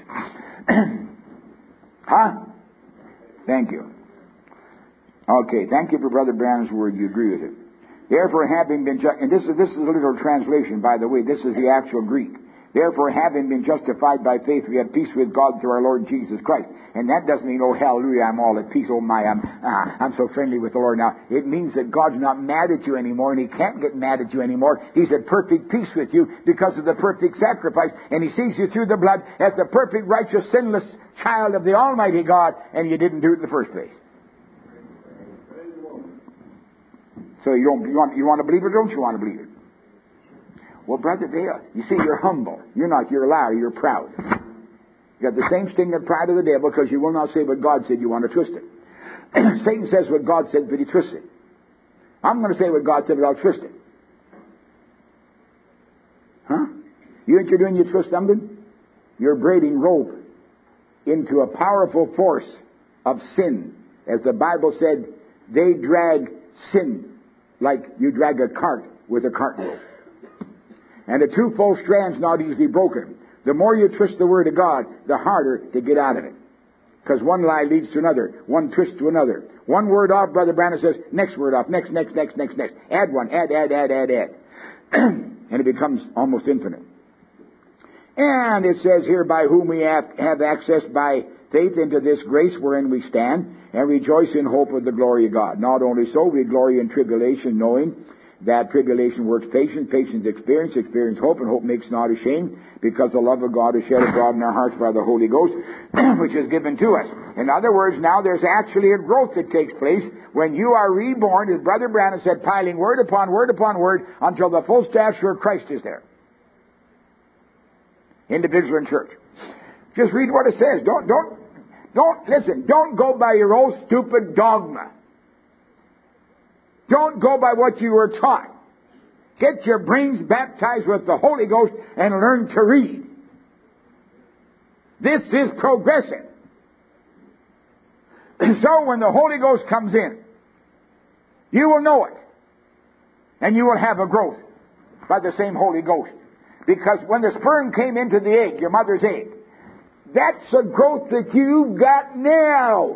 Huh? Thank you. Okay, thank you for Brother Branham's word. You agree with it. Therefore, having been and this is a literal translation, by the way. This is the actual Greek. Therefore, having been justified by faith, we have peace with God through our Lord Jesus Christ. And that doesn't mean, oh, hallelujah, I'm all at peace. Oh, my, I'm so friendly with the Lord now. It means that God's not mad at you anymore, and He can't get mad at you anymore. He's at perfect peace with you because of the perfect sacrifice. And He sees you through the blood as the perfect, righteous, sinless child of the Almighty God, and you didn't do it in the first place. So you want to believe it, or don't you want to believe it? Well, Brother Dale, you see, you're humble. You're not. You're a liar. You're proud. You got the same sting and pride of the devil because you will not say what God said. You want to twist it. Satan says what God said, but he twists it. I'm going to say what God said, but I'll twist it. Huh? You think you're doing, you twist something? You're braiding rope into a powerful force of sin. As the Bible said, they drag sin like you drag a cart with a cart rope. And the twofold strand's not easily broken. The more you twist the Word of God, the harder to get out of it. Because one lie leads to another. One twist to another. One word off, Brother Branham says, next word off, next. Add one, add. And it becomes almost infinite. And it says here, by whom we have access by faith into this grace wherein we stand, and rejoice in hope of the glory of God. Not only so, we glory in tribulation, knowing that tribulation works patience, patience experience, experience hope, and hope makes not ashamed, because the love of God is shed abroad in our hearts by the Holy Ghost, which is given to us. In other words, now there's actually a growth that takes place when you are reborn, as Brother Branham said, piling word upon word upon word until the full stature of Christ is there. Individual and church. Just read what it says. Don't go by your old stupid dogma. Don't go by what you were taught. Get your brains baptized with the Holy Ghost and learn to read. This is progressive. So when the Holy Ghost comes in, you will know it. And you will have a growth by the same Holy Ghost. Because when the sperm came into the egg, your mother's egg, that's a growth that you got now.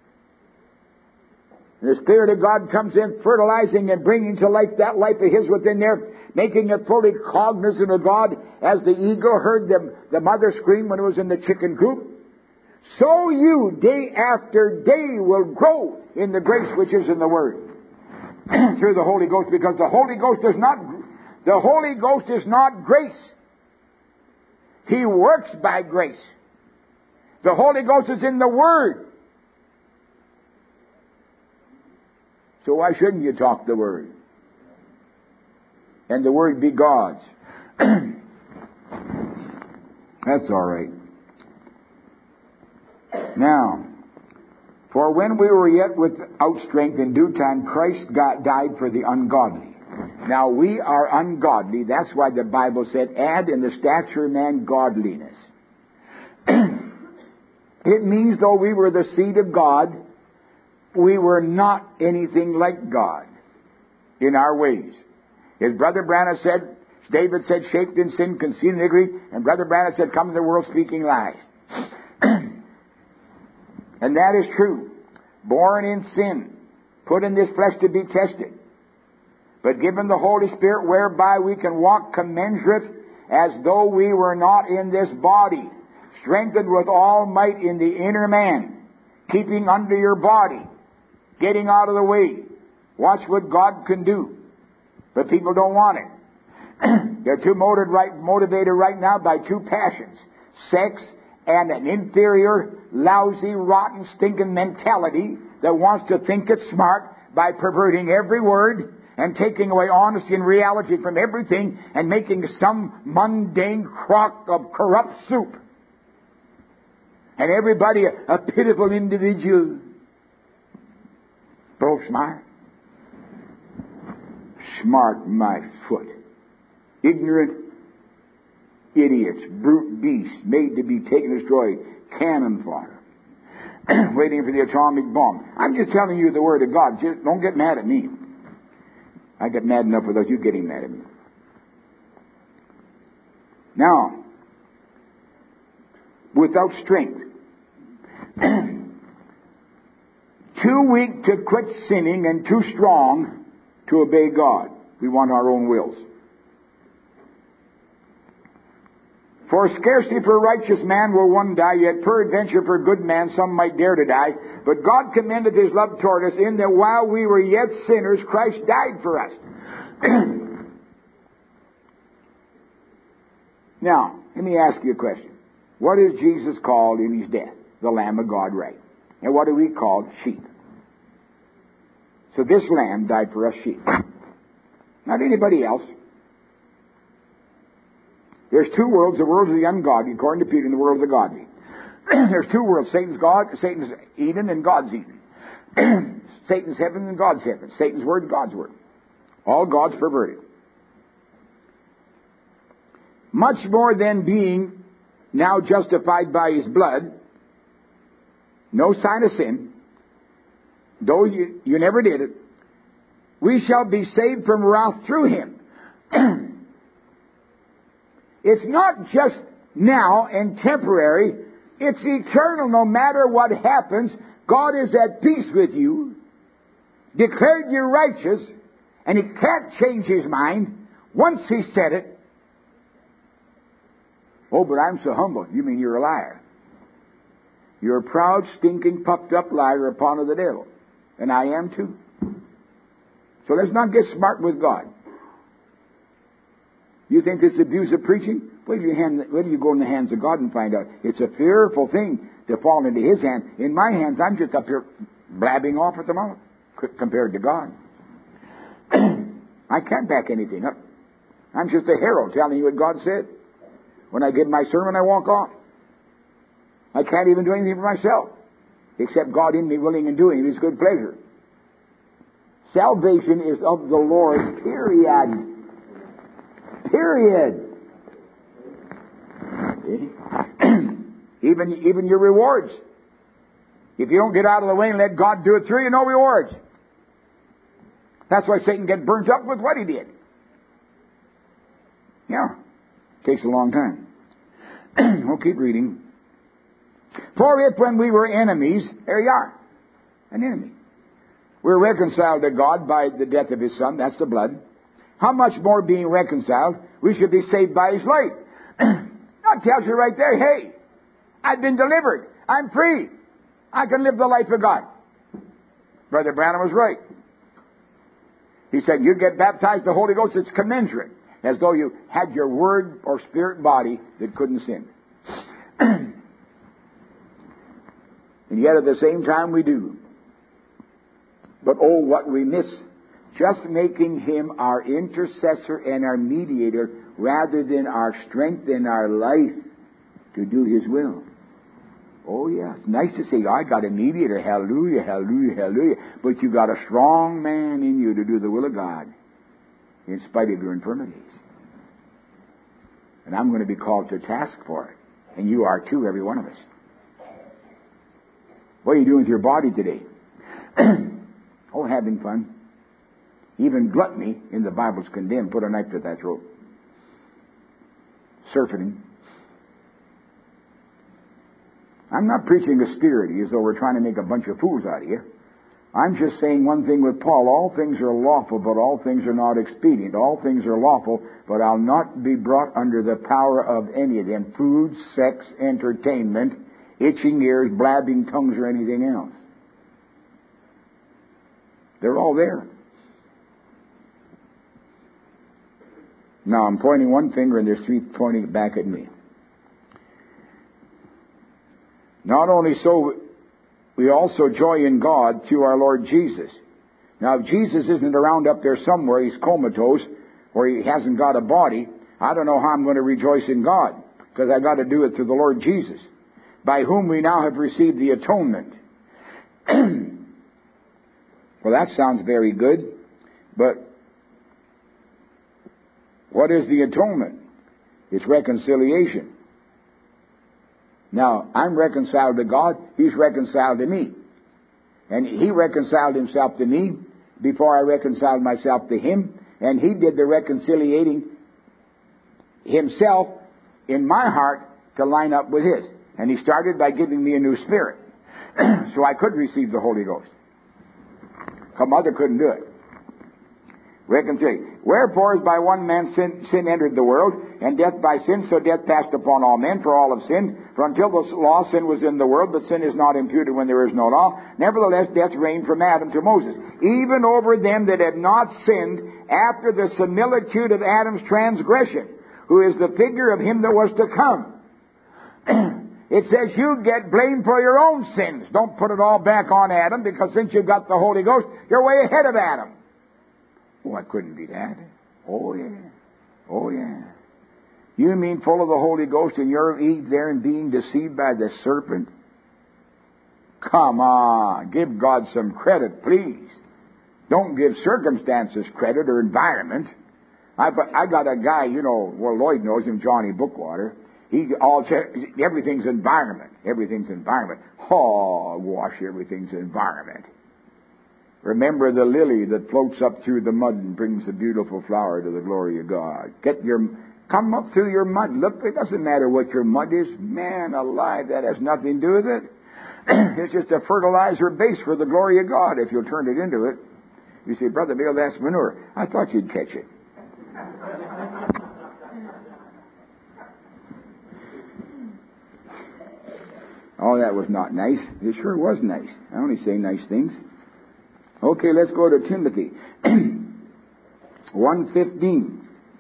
The Spirit of God comes in, fertilizing and bringing to life that life of His within there, making it fully cognizant of God, as the eagle heard the mother scream when it was in the chicken coop. So you, day after day, will grow in the grace which is in the Word through the Holy Ghost, because the Holy Ghost is not grace. He works by grace. The Holy Ghost is in the Word. So why shouldn't you talk the Word? And the Word be God's. That's all right. Now, for when we were yet without strength, in due time Christ died for the ungodly. Now we are ungodly. That's why the Bible said, add in the stature of man godliness. It means though we were the seed of God, we were not anything like God in our ways. As Brother Branham said, David said, shaped in sin, conceived in iniquity, and Brother Branham said, come in the world speaking lies. And that is true. Born in sin, put in this flesh to be tested, but given the Holy Spirit whereby we can walk commensurate as though we were not in this body, strengthened with all might in the inner man, keeping under your body, getting out of the way. Watch what God can do. But people don't want it. They're too motivated right now by two passions: sex and an inferior, lousy, rotten, stinking mentality that wants to think it's smart by perverting every word and taking away honesty and reality from everything and making some mundane crock of corrupt soup. And everybody a pitiful individual. Both smart. Smart, my foot. Ignorant idiots, brute beasts, made to be taken and destroyed, cannon fodder, waiting for the atomic bomb. I'm just telling you the Word of God. Just don't get mad at me. I get mad enough without you getting mad at me. Now, without strength, too weak to quit sinning and too strong to obey God. We want our own wills. For scarcely for a righteous man will one die, yet peradventure for a good man some might dare to die. But God commendeth His love toward us, in that while we were yet sinners, Christ died for us. Now, let me ask you a question. What is Jesus called in His death? The Lamb of God, right? And what are we called? Sheep. So this Lamb died for us sheep. Not anybody else. There's two worlds, the world of the ungodly, according to Peter, and the world of the godly. There's two worlds, Satan's Eden and God's Eden. Satan's heaven and God's heaven. Satan's word and God's word. All God's perverted. Much more than being now justified by His blood, no sign of sin, though you never did it, we shall be saved from wrath through Him. It's not just now and temporary. It's eternal. No matter what happens, God is at peace with you, declared you righteous, and He can't change His mind once He said it. Oh, but I'm so humble. You mean you're a liar. You're a proud, stinking, puffed up liar upon of the devil. And I am too. So let's not get smart with God. You think this is abusive preaching? Where do you go in the hands of God and find out? It's a fearful thing to fall into His hands. In my hands, I'm just up here blabbing off at the mouth compared to God. I can't back anything up. I'm just a herald telling you what God said. When I give my sermon, I walk off. I can't even do anything for myself, except God in me willing and doing His good pleasure. Salvation is of the Lord, period. Period. Even your rewards. If you don't get out of the way and let God do it through you, no rewards. That's why Satan gets burnt up with what he did. Yeah. Takes a long time. We'll keep reading. For if when we were enemies, there you are, an enemy. We're reconciled to God by the death of His Son, that's the blood. How much more being reconciled, we should be saved by His life. That tells you right there, hey, I've been delivered. I'm free. I can live the life of God. Brother Branham was right. He said, you get baptized in the Holy Ghost, it's commensurate, as though you had your word or spirit body that couldn't sin. And yet at the same time we do. But oh, what we miss. Just making Him our intercessor and our mediator rather than our strength in our life to do His will. Oh, yeah. It's nice to say, I got a mediator. Hallelujah, hallelujah, hallelujah. But you got a strong man in you to do the will of God in spite of your infirmities. And I'm going to be called to task for it. And you are too, every one of us. What are you doing with your body today? Oh, having fun. Even gluttony in the Bible's condemned. Put a knife to that throat. Surfeiting. I'm not preaching austerity as though we're trying to make a bunch of fools out of you. I'm just saying one thing with Paul. All things are lawful, but all things are not expedient. All things are lawful, but I'll not be brought under the power of any of them. Food, sex, entertainment, itching ears, blabbing tongues, or anything else. They're all there. Now I'm pointing one finger and there's three pointing back at me. Not only so, we also joy in God through our Lord Jesus. Now if Jesus isn't around up there somewhere, He's comatose, or He hasn't got a body, I don't know how I'm going to rejoice in God, because I got to do it through the Lord Jesus, by whom we now have received the atonement. Well, that sounds very good, but what is the atonement? It's reconciliation. Now, I'm reconciled to God, He's reconciled to me. And He reconciled Himself to me before I reconciled myself to Him, and He did the reconciliating Himself in my heart to line up with His. And He started by giving me a new spirit, so I could receive the Holy Ghost. Some other couldn't do it. Reconciliation. Wherefore, as by one man sin entered the world, and death by sin, so death passed upon all men, for all have sinned. For until the law, sin was in the world, but sin is not imputed when there is no law. Nevertheless, death reigned from Adam to Moses, even over them that had not sinned, after the similitude of Adam's transgression, who is the figure of him that was to come. It says you get blamed for your own sins. Don't put it all back on Adam, because since you've got the Holy Ghost, you're way ahead of Adam. Oh, I couldn't be that. Oh, yeah. Oh, yeah. You mean full of the Holy Ghost and you're there and being deceived by the serpent? Come on. Give God some credit, please. Don't give circumstances credit or environment. I got a guy, well, Lloyd knows him, Johnny Bookwater. Everything's environment. Everything's environment. Hogwash, everything's environment. Remember the lily that floats up through the mud and brings a beautiful flower to the glory of God. Come up through your mud. Look, it doesn't matter what your mud is. Man alive, that has nothing to do with it. It's just a fertilizer base for the glory of God if you'll turn it into it. You say, Brother Bill, that's manure. I thought you'd catch it. Oh, that was not nice. It sure was nice. I only say nice things. Okay, let's go to Timothy. 1:15.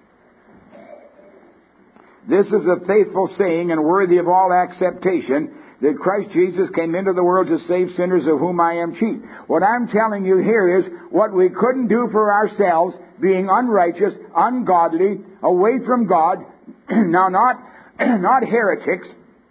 This is a faithful saying and worthy of all acceptation, that Christ Jesus came into the world to save sinners, of whom I am chief. What I'm telling you here is what we couldn't do for ourselves, being unrighteous, ungodly, away from God, now not heretics,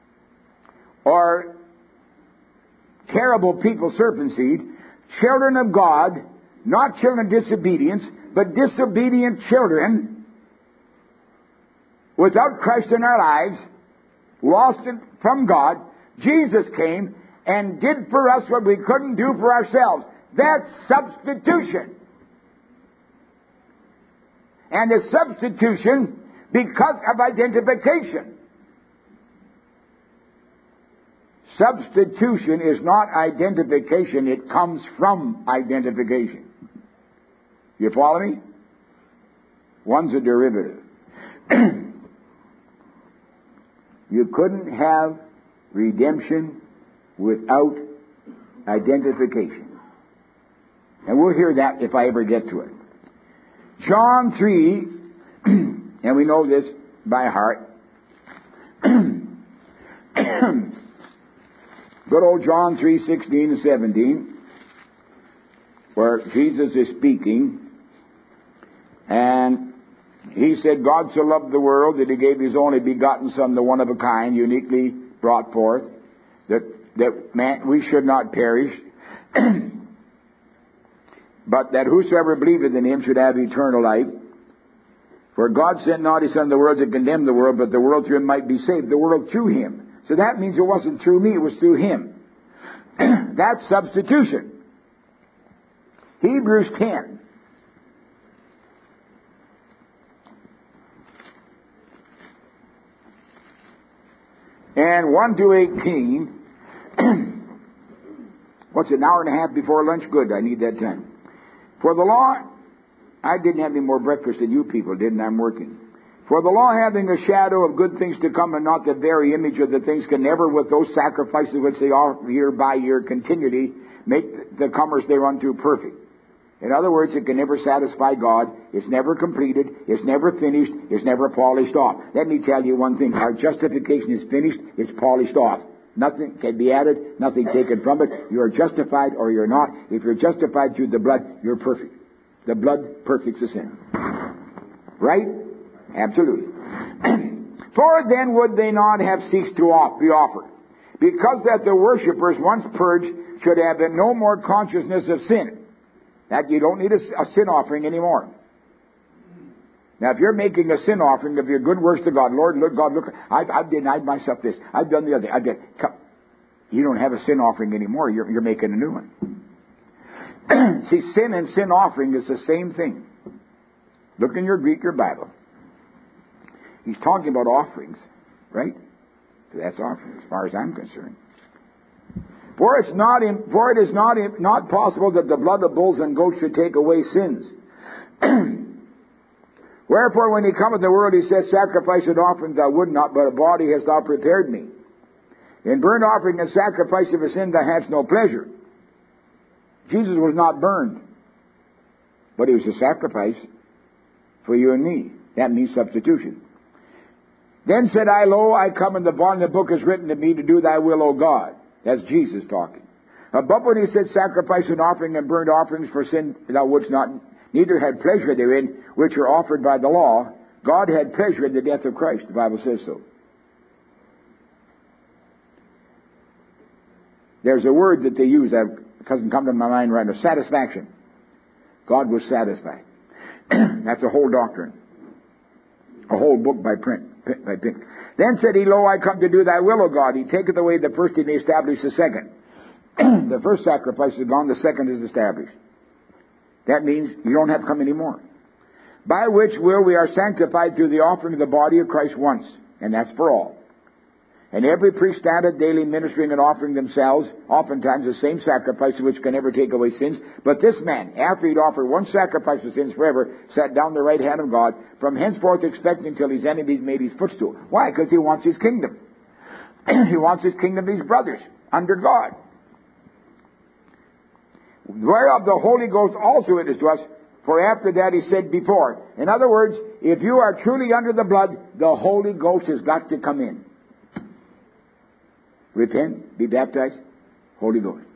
or terrible people, serpent seed, children of God, not children of disobedience, but disobedient children, without Christ in our lives, lost from God. Jesus came and did for us what we couldn't do for ourselves. That's substitution. And it's substitution because of identification. Substitution is not identification, it comes from identification. You follow me? One's a derivative. You couldn't have redemption without identification. And we'll hear that if I ever get to it. John 3, and we know this by heart. Good old John 3:16 and 17, where Jesus is speaking, and He said, God so loved the world that He gave His only begotten Son, the one of a kind, uniquely brought forth, that we should not perish, but that whosoever believeth in Him should have eternal life. For God sent not His Son into the world to condemn the world, but the world through Him might be saved. The world through Him. So that means it wasn't through me, it was through Him. That's substitution. Hebrews 10. And 1 to 18. What's it, an hour and a half before lunch? Good, I need that time. For the law, I didn't have any more breakfast than you people did, and I'm working. For the law, having a shadow of good things to come, and not the very image of the things, can never, with those sacrifices which they offer year by year continually, make the comers thereunto perfect. In other words, it can never satisfy God. It's never completed. It's never finished. It's never polished off. Let me tell you one thing. Our justification is finished. It's polished off. Nothing can be added. Nothing taken from it. You are justified or you're not. If you're justified through the blood, you're perfect. The blood perfects the sin. Right? Absolutely. For then would they not have ceased to be offered, because that the worshippers, once purged, should have no more consciousness of sin. That you don't need a sin offering anymore. Now, if you're making a sin offering of your good works to God, Lord, look, God, look, I've denied myself this. I've done the other. You don't have a sin offering anymore. You're making a new one. See, sin and sin offering is the same thing. Look in your Greek, your Bible. He's talking about offerings, right? So that's offering, as far as I'm concerned. For it is not possible that the blood of bulls and goats should take away sins. Wherefore, when He cometh in the world, He says, Sacrifice and offering thou would not, but a body hast thou prepared me. In burnt offering and sacrifice of a sin thou hadst no pleasure. Jesus was not burned, but He was a sacrifice for you and me. That means substitution. Then said I, Lo, I come, and the bond of the book is written to me to do thy will, O God. That's Jesus talking. But when He said, Sacrifice and offering and burnt offerings for sin thou wouldst not, neither had pleasure therein, which are offered by the law, God had pleasure in the death of Christ. The Bible says so. There's a word that they use that doesn't come to my mind right now. Satisfaction. God was satisfied. That's a whole doctrine. A whole book by print. Then said He, Lo, I come to do thy will, O God. He taketh away the first, He may establish the second. The first sacrifice is gone, the second is established. That means you don't have to come anymore. By which will we are sanctified through the offering of the body of Christ once, and that's for all. And every priest standeth daily ministering and offering themselves, oftentimes the same sacrifice which can never take away sins. But this man, after he'd offered one sacrifice for sins forever, sat down the right hand of God, from henceforth expecting till His enemies made His footstool. Why? Because He wants His kingdom. He wants his kingdom of his brothers under God. Whereof the Holy Ghost also witness to us, for after that he said before. In other words, if you are truly under the blood, the Holy Ghost has got to come in. Repent, be baptized, Holy Ghost.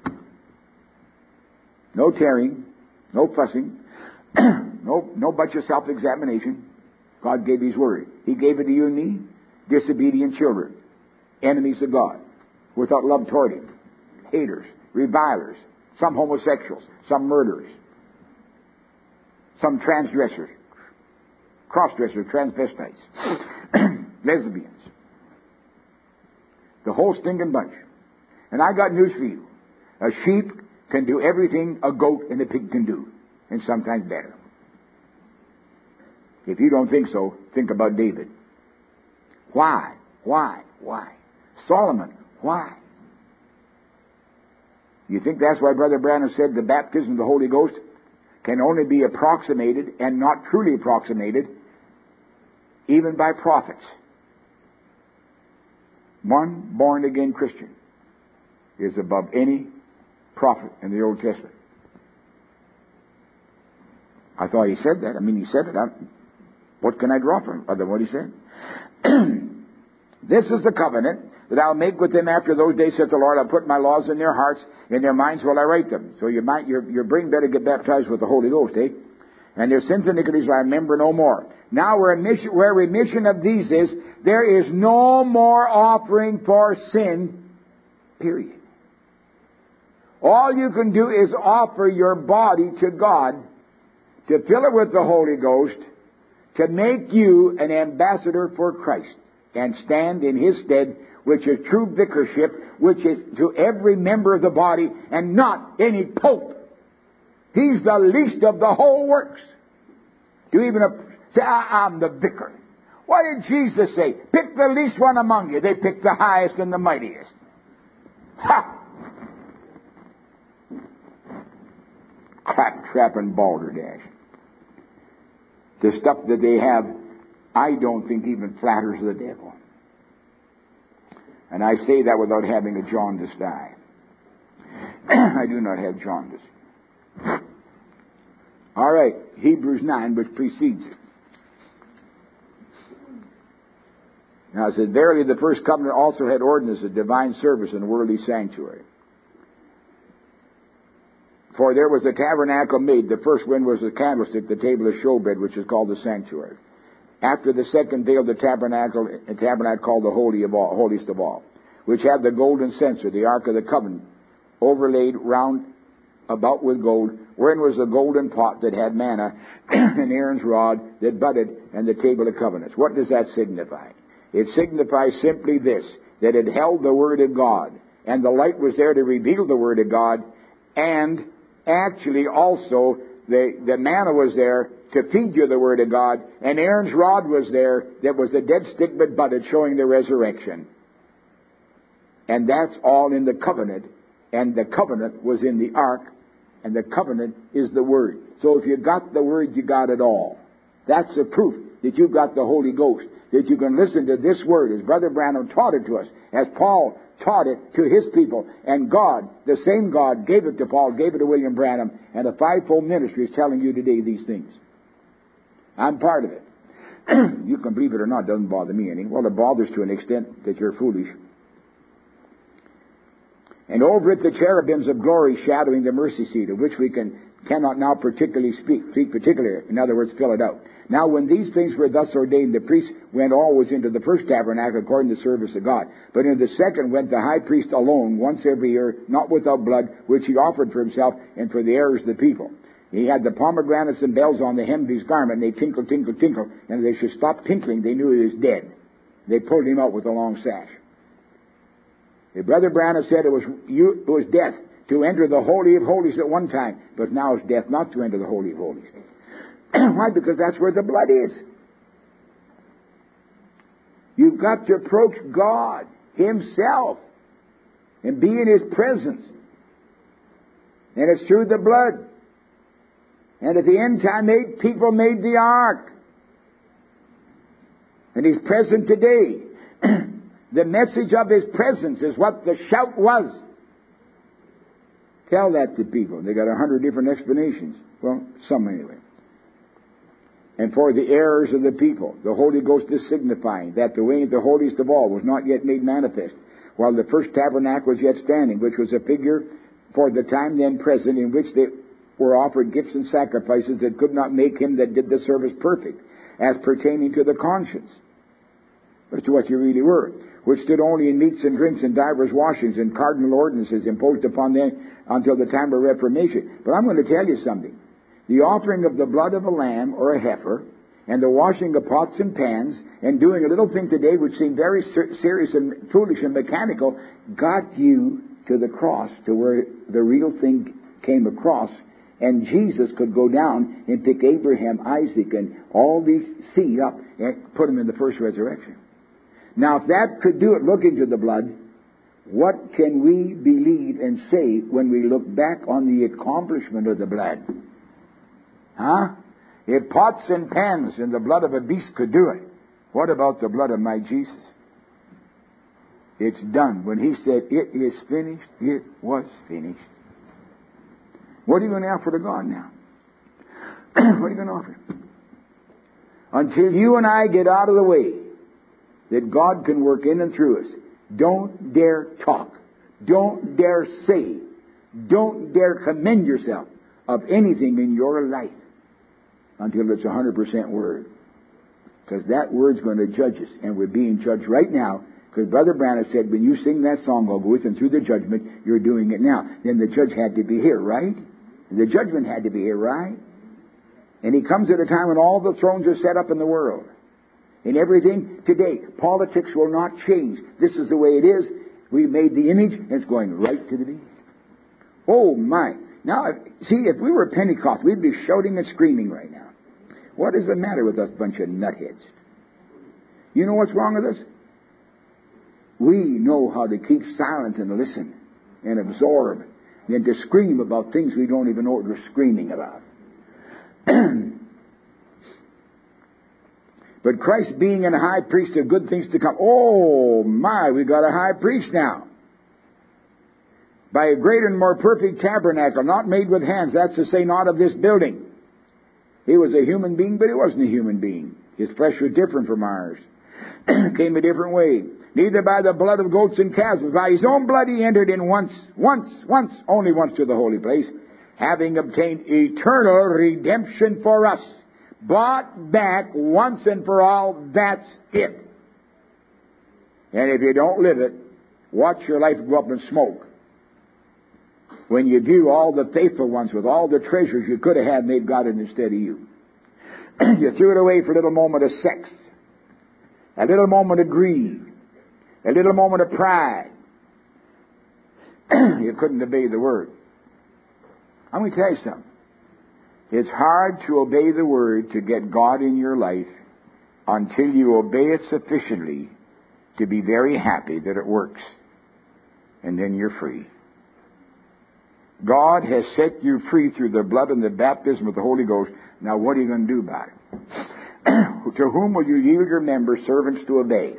No tearing, no fussing, no bunch of self-examination. God gave His Word. He gave it to you and me, disobedient children, enemies of God, without love toward Him, haters, revilers, some homosexuals, some murderers, some transgressors, cross-dressers, transvestites, lesbians. The whole stinking bunch. And I got news for you. A sheep can do everything a goat and a pig can do, and sometimes better. If you don't think so, think about David. Why? Solomon, why? You think that's why Brother Branham said the baptism of the Holy Ghost can only be approximated and not truly approximated even by prophets? One born-again Christian is above any prophet in the Old Testament. I thought he said that. He said it. What can I draw from other than what he said? This is the covenant that I'll make with them after those days, saith the Lord. I'll put my laws in their hearts, in their minds will I write them. So your brain better get baptized with the Holy Ghost, eh? And their sins and iniquities will I remember no more. Now where remission of these is, there is no more offering for sin, period. All you can do is offer your body to God to fill it with the Holy Ghost, to make you an ambassador for Christ and stand in His stead, which is true vicarship, which is to every member of the body and not any pope. He's the least of the whole works. To even say, I'm the vicar. What did Jesus say? Pick the least one among you. They picked the highest and the mightiest. Ha! Claptrap and balderdash. The stuff that they have, I don't think even flatters the devil. And I say that without having a jaundiced eye. I do not have jaundice. All right, Hebrews 9, which precedes it. Now it says, verily the first covenant also had ordinance of divine service in the worldly sanctuary. For there was a tabernacle made. The first one was the candlestick, the table of showbread, which is called the sanctuary. After the second veil, the tabernacle called the holiest of all, which had the golden censer, the ark of the covenant, overlaid round about with gold, wherein was the golden pot that had manna, and Aaron's rod that budded, and the table of covenants. What does that signify? It signifies simply this, that it held the Word of God, and the light was there to reveal the Word of God, and actually also the manna was there to feed you the Word of God, and Aaron's rod was there that was the dead stick but budded, showing the resurrection. And that's all in the covenant, and the covenant was in the ark, and the covenant is the Word. So if you got the Word, you got it all. That's the proof that you've got the Holy Ghost, that you can listen to this Word, as Brother Branham taught it to us, as Paul taught it to his people. And God, the same God, gave it to Paul, gave it to William Branham, and the fivefold ministry is telling you today these things. I'm part of it. You can believe it or not, it doesn't bother me any. Well, it bothers to an extent that you're foolish. And over it the cherubims of glory shadowing the mercy seat, of which we cannot now particularly speak particularly. In other words, fill it out. Now when these things were thus ordained, the priest went always into the first tabernacle according to the service of God. But into the second went the high priest alone, once every year, not without blood, which he offered for himself and for the errors of the people. He had the pomegranates and bells on the hem of his garment, and they tinkle, tinkle, tinkle. And if they should stop tinkling, they knew he was dead. They pulled him out with a long sash. The Brother Branham said it was death to enter the Holy of Holies at one time, but now it's death not to enter the Holy of Holies. Why? Because that's where the blood is. You've got to approach God Himself and be in His presence. And it's through the blood. And at the end time, 8 people made the ark. And He's present today. The message of His presence is what the shout was. Tell that to people. They got 100 different explanations. Well, some anyway. And for the errors of the people, the Holy Ghost is signifying that the way into the holiest of all was not yet made manifest, while the first tabernacle was yet standing, which was a figure for the time then present, in which they were offered gifts and sacrifices that could not make him that did the service perfect, as pertaining to the conscience, as to what you really were, which stood only in meats and drinks and divers washings and cardinal ordinances imposed upon them until the time of Reformation. But I'm going to tell you something. The offering of the blood of a lamb or a heifer, and the washing of pots and pans, and doing a little thing today which seemed very serious and foolish and mechanical, got you to the cross, to where the real thing came across, and Jesus could go down and pick Abraham, Isaac, and all these seed up and put them in the first resurrection. Now, if that could do it, looking to the blood, what can we believe and say when we look back on the accomplishment of the blood? Huh? If pots and pans and the blood of a beast could do it, what about the blood of my Jesus? It's done. When He said, "It is finished," it was finished. What are you going to offer to God now? What are you going to offer? Until you and I get out of the way that God can work in and through us, don't dare talk. Don't dare say. Don't dare commend yourself of anything in your life until it's 100% Word. Because that Word's going to judge us. And we're being judged right now. Because Brother Branham said, when you sing that song, I'll go with and through the judgment, you're doing it now. Then the judge had to be here, right? And the judgment had to be here, right? And He comes at a time when all the thrones are set up in the world. And everything today, politics will not change. This is the way it is. We made the image, and it's going right to the beat. Oh, my. Now, see, if we were Pentecost, we'd be shouting and screaming right now. What is the matter with us bunch of nutheads? You know what's wrong with us? We know how to keep silent and listen and absorb than to scream about things we don't even know what we're screaming about. But Christ being a high priest of good things to come. Oh my, we got a high priest now. By a greater and more perfect tabernacle, not made with hands, that's to say, not of this building. He was a human being, but he wasn't a human being. His flesh was different from ours. Came a different way. Neither by the blood of goats and calves, but by His own blood He entered in only once to the holy place, having obtained eternal redemption for us. Bought back once and for all, that's it. And if you don't live it, watch your life go up in smoke. When you view all the faithful ones with all the treasures you could have had, and they've got it instead of you. You threw it away for a little moment of sex, a little moment of greed, a little moment of pride. You couldn't obey the Word. I'm going to tell you something. It's hard to obey the Word, to get God in your life, until you obey it sufficiently to be very happy that it works. And then you're free. God has set you free through the blood and the baptism of the Holy Ghost. Now what are you going to do about it? To whom will you yield your members, servants to obey?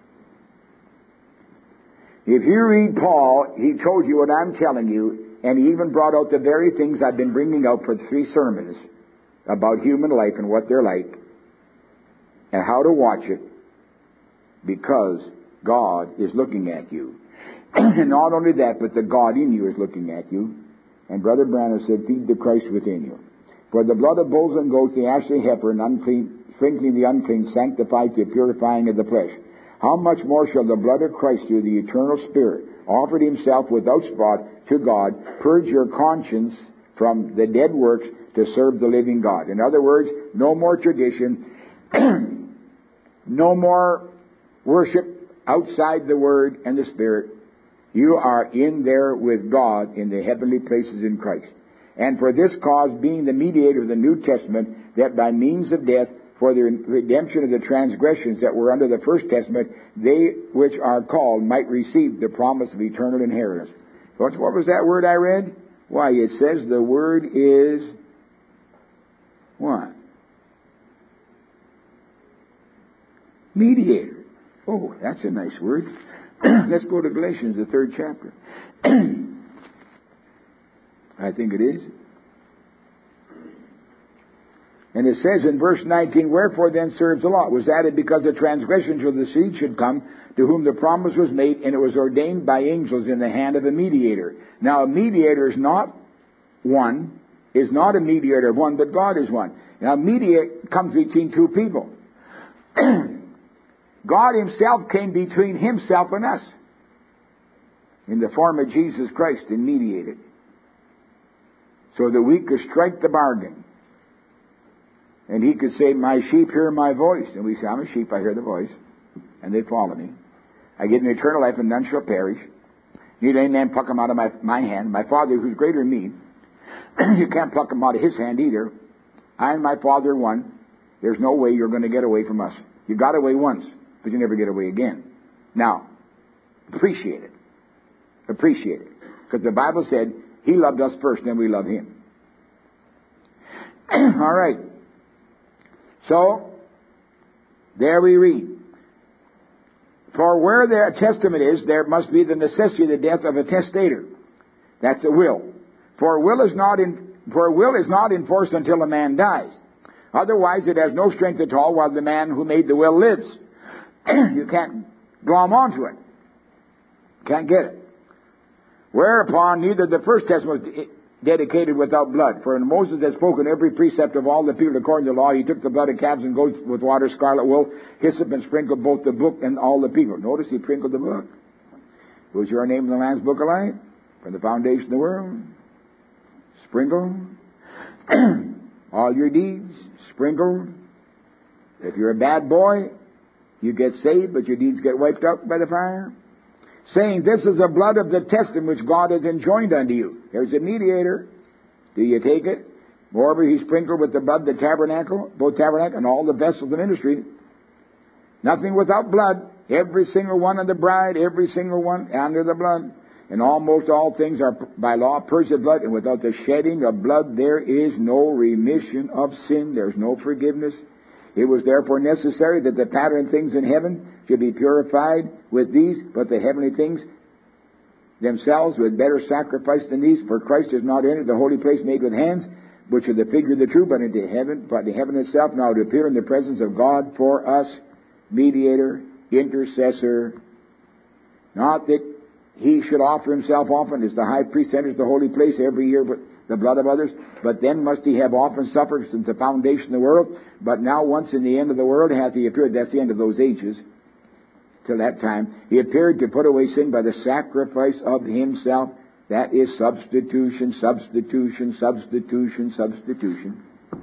If you read Paul, he told you what I'm telling you, and he even brought out the very things I've been bringing out for 3 sermons about human life and what they're like, and how to watch it, because God is looking at you. And not only that, but the God in you is looking at you. And Brother Branham said, feed the Christ within you. For the blood of bulls and goats, the ashley heifer, and unclean, sprinkling the unclean, sanctified to the purifying of the flesh. How much more shall the blood of Christ, through the eternal Spirit, offered Himself without spot to God, purge your conscience from the dead works to serve the living God? In other words, no more tradition, no more worship outside the Word and the Spirit. You are in there with God in the heavenly places in Christ. And for this cause, being the mediator of the New Testament, that by means of death, for the redemption of the transgressions that were under the First Testament, they which are called might receive the promise of eternal inheritance. What was that word I read? Why, it says the word is what? Mediator. Oh, that's a nice word. Let's go to Galatians, the 3rd chapter. I think it is. And it says in verse 19, wherefore then serves the law? It was added because the transgressions of the seed should come, to whom the promise was made, and it was ordained by angels in the hand of a mediator. Now a mediator is not a mediator of one, but God is one. Now a mediator comes between two people. God himself came between himself and us in the form of Jesus Christ and mediated, so that we could strike the bargain. And he could say, my sheep hear my voice. And we say, I'm a sheep, I hear the voice. And they follow me. I give them eternal life, and none shall perish. Neither any man pluck them out of my hand. My Father who's greater than me, you can't pluck them out of his hand either. I and my Father are one. There's no way you're going to get away from us. You got away once, but you never get away again. Now, appreciate it. Appreciate it. Because the Bible said, he loved us first, then we love him. All right. So, there we read. For where there a testament is, there must be the necessity of the death of a testator. That's a will. For a will is not in force until a man dies. Otherwise it has no strength at all while the man who made the will lives. You can't glom onto it. Can't get it. Whereupon neither the first testament was dedicated without blood. For Moses had spoken every precept of all the people according to the law. He took the blood of calves and goats with water, scarlet wool, hyssop, and sprinkled both the book and all the people. Notice he sprinkled the book. Was your name in the Lamb's Book of Life? From the foundation of the world? Sprinkled. All your deeds, sprinkled. If you're a bad boy, you get saved, but your deeds get wiped out by the fire. Saying, this is the blood of the testament which God has enjoined unto you. There's a mediator. Do you take it? Moreover, he sprinkled with the blood the tabernacle, both tabernacle and all the vessels of ministry. Nothing without blood. Every single one of the bride, every single one under the blood. And almost all things are by law purged with blood, and without the shedding of blood there is no remission of sin. There's no forgiveness. It was therefore necessary that the pattern things in heaven should be purified with these, but the heavenly things themselves with better sacrifice than these. For Christ has not entered the holy place made with hands, which are the figure of the true, but into heaven, but the heaven itself, now to appear in the presence of God for us, mediator, intercessor. Not that he should offer himself often, as the high priest enters the holy place every year, but the blood of others, but then must he have often suffered since the foundation of the world. But now once in the end of the world hath he appeared. That's the end of those ages. Till that time, he appeared to put away sin by the sacrifice of himself. That is substitution, substitution, substitution, substitution.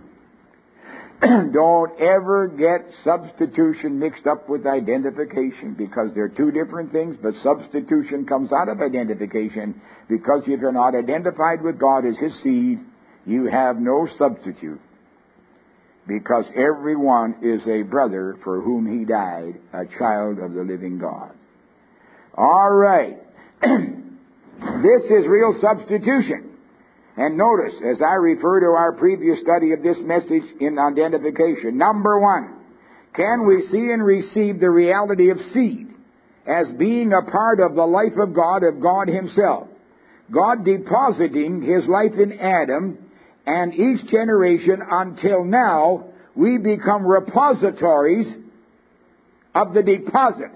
Don't ever get substitution mixed up with identification, because they're two different things, but substitution comes out of identification, because if you're not identified with God as his seed, you have no substitute, because everyone is a brother for whom he died, a child of the living God. All right. This is real substitution. And notice, as I refer to our previous study of this message in identification, number one, can we see and receive the reality of seed as being a part of the life of God himself? God depositing his life in Adam, and each generation until now, we become repositories of the deposit,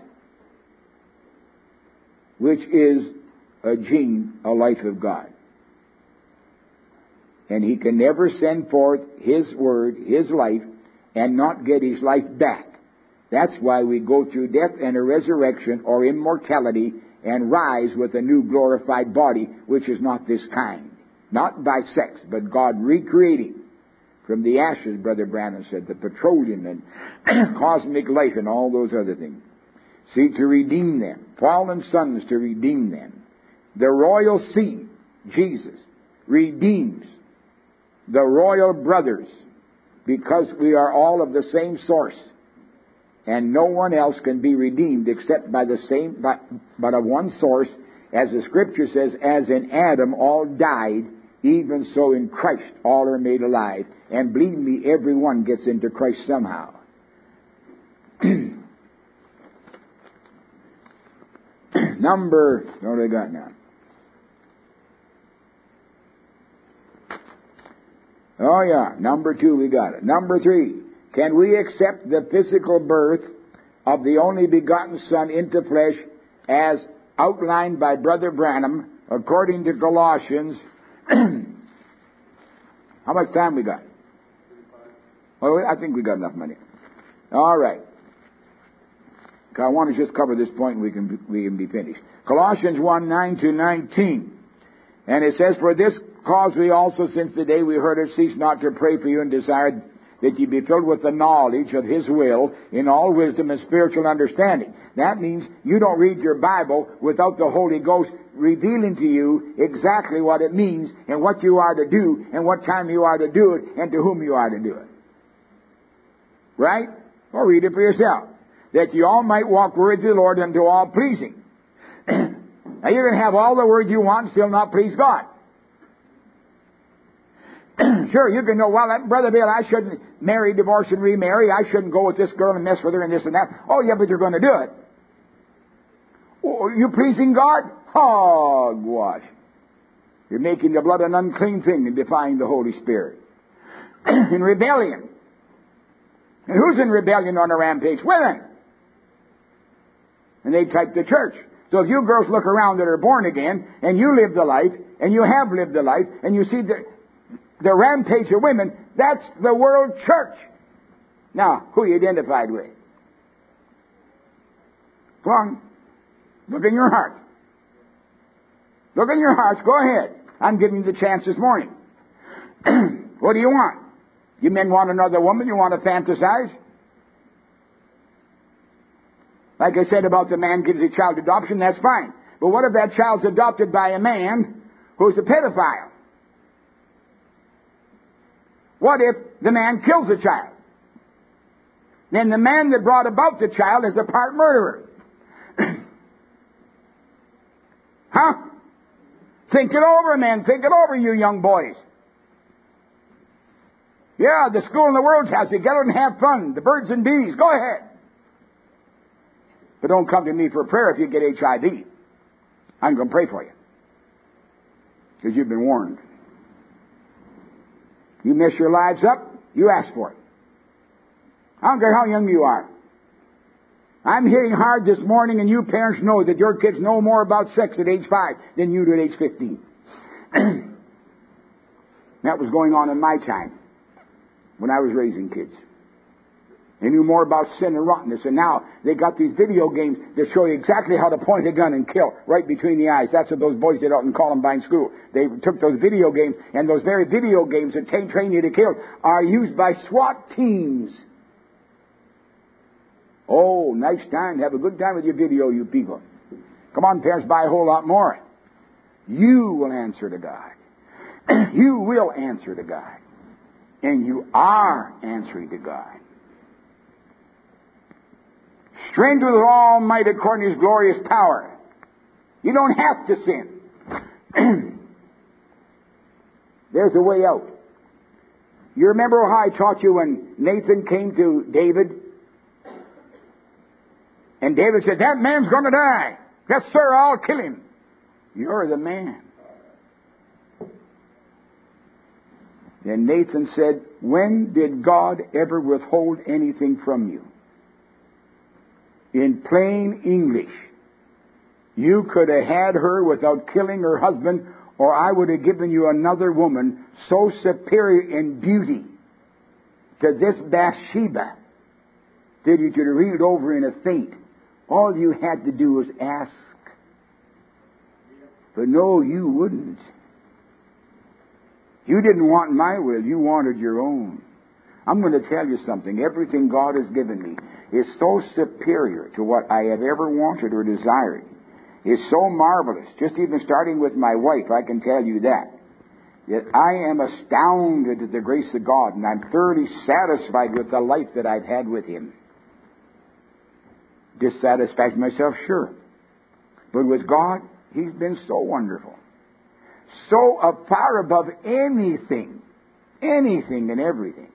which is a gene, a life of God. And he can never send forth his word, his life, and not get his life back. That's why we go through death and a resurrection, or immortality, and rise with a new glorified body, which is not this kind. Not by sex, but God recreating from the ashes, Brother Branham said, the petroleum and cosmic life and all those other things. See, to redeem them. Fallen sons to redeem them. The royal seed, Jesus, redeems the royal brothers, because we are all of the same source, and no one else can be redeemed except by the same, but of one source, as the Scripture says, as in Adam all died, even so in Christ all are made alive. And believe me, everyone gets into Christ somehow. What do I got now? Oh yeah, number 2 we got it. Number 3, can we accept the physical birth of the only begotten Son into flesh as outlined by Brother Branham according to Colossians? How much time we got? Well, I think we got enough money. All right. I want to just cover this point and we can be finished. Colossians 1:9-19. And it says, for this cause we also, since the day we heard it, cease not to pray for you and desire that you be filled with the knowledge of His will in all wisdom and spiritual understanding. That means you don't read your Bible without the Holy Ghost revealing to you exactly what it means and what you are to do and what time you are to do it and to whom you are to do it. Right? Or read it for yourself. That you all might walk worthy of the Lord unto all pleasing. Now you're going to have all the words you want and still not please God. Sure, you can know, well, Brother Bill, I shouldn't marry, divorce, and remarry. I shouldn't go with this girl and mess with her and this and that. Oh, yeah, but you're going to do it. Oh, you pleasing God? Hogwash. You're making the blood an unclean thing and defying the Holy Spirit. In rebellion. And who's in rebellion on a rampage? Women. And they type the church. So if you girls look around that are born again, and you live the life, and you have lived the life, and you see the rampage of women, that's the world church. Now, who are you identified with? Come on. Look in your heart. Look in your hearts. Go ahead. I'm giving you the chance this morning. What do you want? You men want another woman? You want to fantasize? Like I said about the man gives a child adoption, that's fine. But what if that child's adopted by a man who's a pedophile? What if the man kills the child? Then the man that brought about the child is a part murderer. Huh? Think it over, men. Think it over, you young boys. Yeah, the school in the world's house. You get out and have fun. The birds and bees. Go ahead. But don't come to me for prayer if you get HIV. I'm going to pray for you. Because you've been warned. You mess your lives up, you ask for it. I don't care how young you are. I'm hitting hard this morning, and you parents know that your kids know more about sex at age 5 than you do at age 15. That was going on in my time when I was raising kids. They knew more about sin and rottenness, and now they got these video games that show you exactly how to point a gun and kill right between the eyes. That's what those boys did out in Columbine School. They took those video games, and those very video games that train you to kill are used by SWAT teams. Oh, nice time. Have a good time with your video, you people. Come on, parents, buy a whole lot more. You will answer to God. You will answer to God. And you are answering to God. Strength with all might according to His glorious power. You don't have to sin. There's a way out. You remember how I taught you when Nathan came to David? And David said, that man's going to die. Yes, sir, I'll kill him. You're the man. Then Nathan said, when did God ever withhold anything from you? In plain English, you could have had her without killing her husband, or I would have given you another woman so superior in beauty to this Bathsheba that you could read it over in a faint. All you had to do was ask. But no, you wouldn't. You didn't want my will. You wanted your own. I'm going to tell you something. Everything God has given me is so superior to what I have ever wanted or desired. It's so marvelous. Just even starting with my wife, I can tell you that. That I am astounded at the grace of God, and I'm thoroughly satisfied with the life that I've had with Him. Dissatisfied myself, sure. But with God, He's been so wonderful. So far above anything and everything.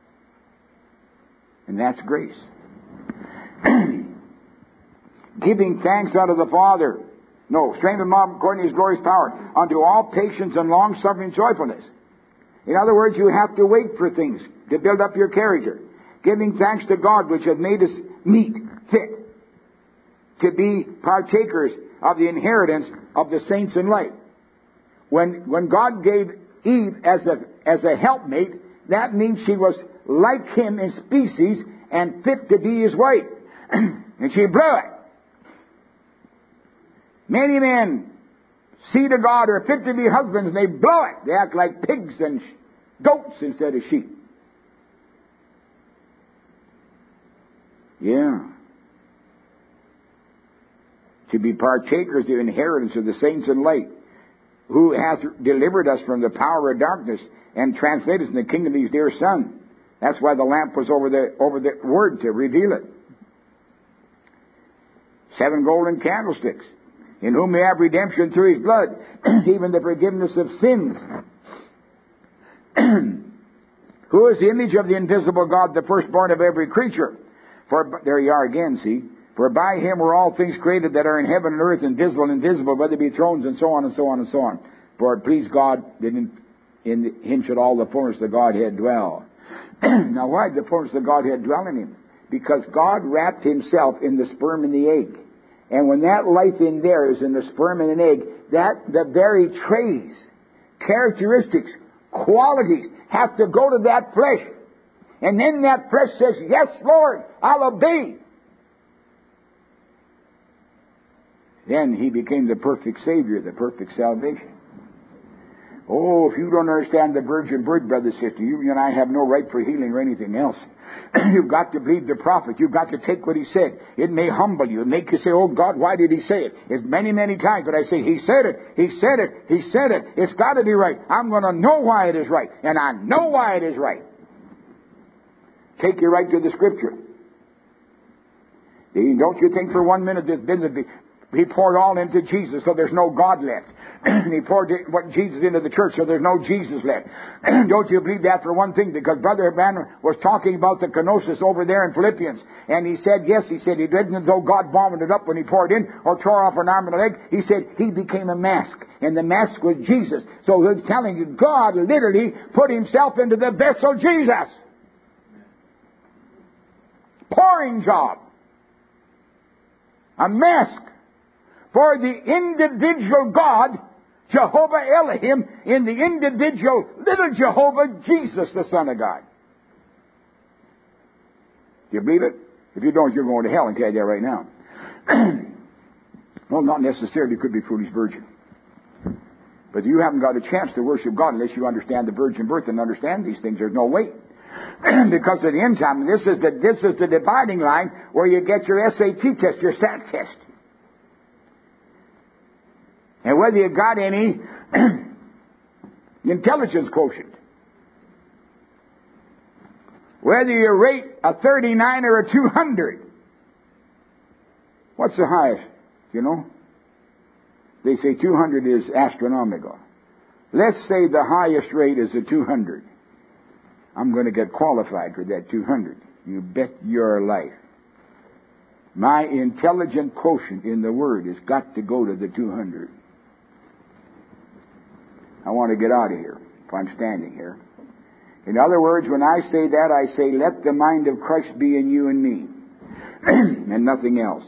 And that's grace. Giving thanks unto the Father No, strengthen them according to His glorious power, unto all patience and long-suffering joyfulness. In other words, you have to wait for things to build up your character, giving thanks to God which hath made us meet, fit, to be partakers of the inheritance of the saints in light. When God gave Eve as a helpmate, that means she was like him in species and fit to be his wife. And she blew it. Many men see to God are fit to be husbands and they blow it. They act like pigs and goats instead of sheep. Yeah. To be partakers of the inheritance of the saints in light, who hath delivered us from the power of darkness and translated us in the kingdom of His dear Son. That's why the lamp was over the Word, to reveal it. 7 golden candlesticks, in whom we have redemption through His blood, even the forgiveness of sins. Who is the image of the invisible God, the firstborn of every creature? For there you are again, see. For by Him were all things created that are in heaven and earth, visible and invisible, whether they be thrones and so on and so on and so on. For it pleased God that in Him should all the fullness of the Godhead dwell. Now why did the fullness of the Godhead dwell in Him? Because God wrapped Himself in the sperm and the egg. And when that life in there is in the sperm and an egg, the very traits, characteristics, qualities have to go to that flesh. And then that flesh says, yes, Lord, I'll obey. Then He became the perfect Savior, the perfect salvation. Oh, if you don't understand the virgin birth, brother, sister, you and I have no right for healing or anything else. You've got to believe the prophet. You've got to take what he said. It may humble you. It make you say, oh God, why did he say it? It's many, many times, but I say, he said it. He said it. He said it. It's got to be right. I'm going to know why it is right. And I know why it is right. Take you right to the Scripture. Don't you think for 1 minute that He poured all into Jesus, so there's no God left. And He poured Jesus into the church, so there's no Jesus left. Don't you believe that for one thing? Because Brother Banner was talking about the kenosis over there in Philippians. And he said, yes, he said, he didn't as though God vomited up when He poured in or tore off an arm and a leg. He said He became a mask. And the mask was Jesus. So He's telling you, God literally put Himself into the vessel Jesus. Pouring job. A mask. For the individual God, Jehovah Elohim, in the individual little Jehovah, Jesus, the Son of God. Do you believe it? If you don't, you're going to hell, I can tell you that right now. Well, not necessarily. It could be foolish virgin. But you haven't got a chance to worship God unless you understand the virgin birth and understand these things. There's no way. Because at the end time, this is the dividing line where you get your SAT test, your SAT test. And whether you've got any intelligence quotient. Whether you rate a 39 or a 200. What's the highest? You know? They say 200 is astronomical. Let's say the highest rate is a 200. I'm going to get qualified for that 200. You bet your life. My intelligent quotient in the Word has got to go to the 200. I want to get out of here if I'm standing here. In other words, when I say that, I say, let the mind of Christ be in you and me. And nothing else.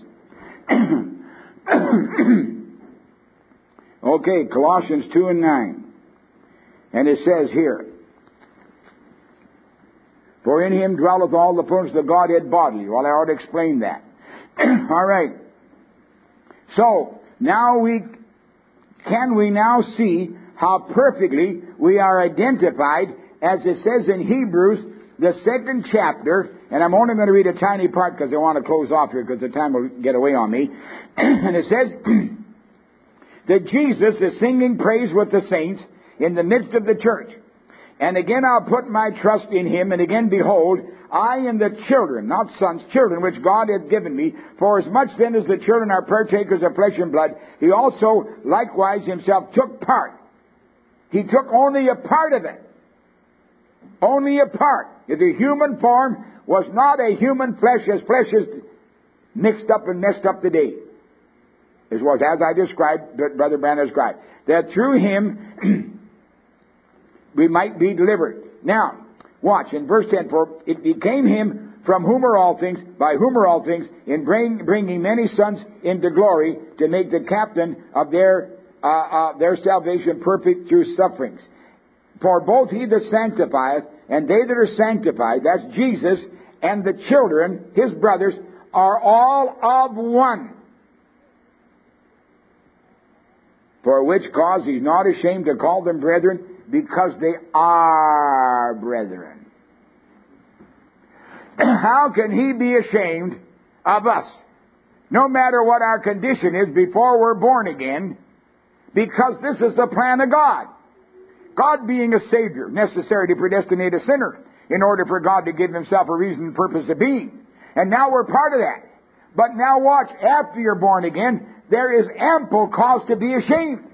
Okay, Colossians 2 and 9. And it says here, for in Him dwelleth all the fullness of the Godhead bodily. Well, I already explained that. All right. So, now we now see how perfectly we are identified, as it says in Hebrews, the 2nd chapter, and I'm only going to read a tiny part because I want to close off here because the time will get away on me. And it says that Jesus is singing praise with the saints in the midst of the church. And again I'll put my trust in Him, and again behold, I and the children, not sons, children, which God hath given me, for as much then as the children are partakers of flesh and blood, He also likewise Himself took part. He took only a part of it. Only a part. The human form was not a human flesh as flesh is mixed up and messed up today. It was as I described, Brother Branham described, that through him we might be delivered. Now, watch, in verse 10, for it became him from whom are all things, by whom are all things, in bringing many sons into glory, to make the captain of their salvation perfect through sufferings. For both he that sanctifieth and they that are sanctified, that's Jesus, and the children, his brothers, are all of one. For which cause he's not ashamed to call them brethren, because they are brethren. How can he be ashamed of us? No matter what our condition is before we're born again, because this is the plan of God. God being a Savior, necessary to predestinate a sinner in order for God to give himself a reason and purpose of being. And now we're part of that. But now watch, after you're born again, there is ample cause to be ashamed.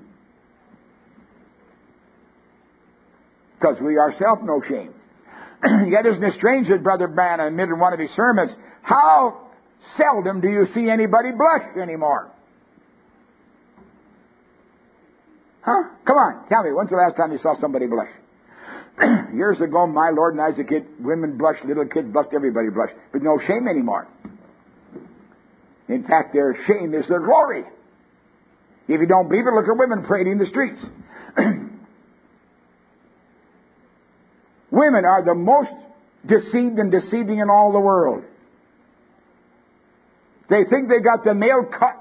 Because we ourselves know shame. Yet isn't it strange that Brother Branham admitted in one of his sermons, how seldom do you see anybody blush anymore? Huh? Come on, tell me, when's the last time you saw somebody blush? Years ago, my Lord, and I was a kid, women blushed, little kids blushed, everybody blushed. But no shame anymore. In fact, their shame is their glory. If you don't believe it, look at women parading in the streets. Women are the most deceived and deceiving in all the world. They think they got the male cut,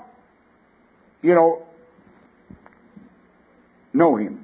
know him.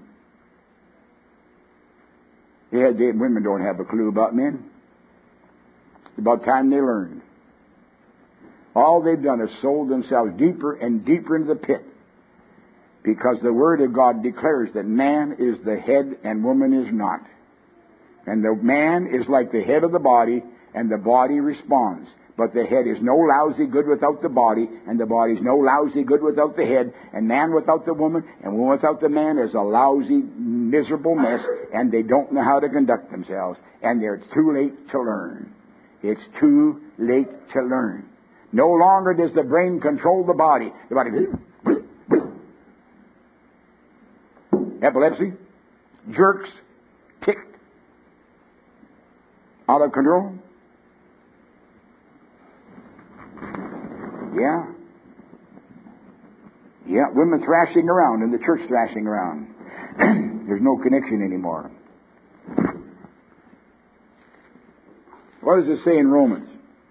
Women don't have a clue about men. It's about time they learned. All they've done is sold themselves deeper and deeper into the pit, because the Word of God declares that man is the head and woman is not. And the man is like the head of the body, and the body responds. But the head is no lousy good without the body, and the body is no lousy good without the head, and man without the woman, and woman without the man is a lousy, miserable mess, and they don't know how to conduct themselves. And it's too late to learn. It's too late to learn. No longer does the brain control the body. The body, epilepsy, jerks, tick, out of control. Yeah. Yeah, women thrashing around and the church thrashing around. There's no connection anymore. What does it say in Romans?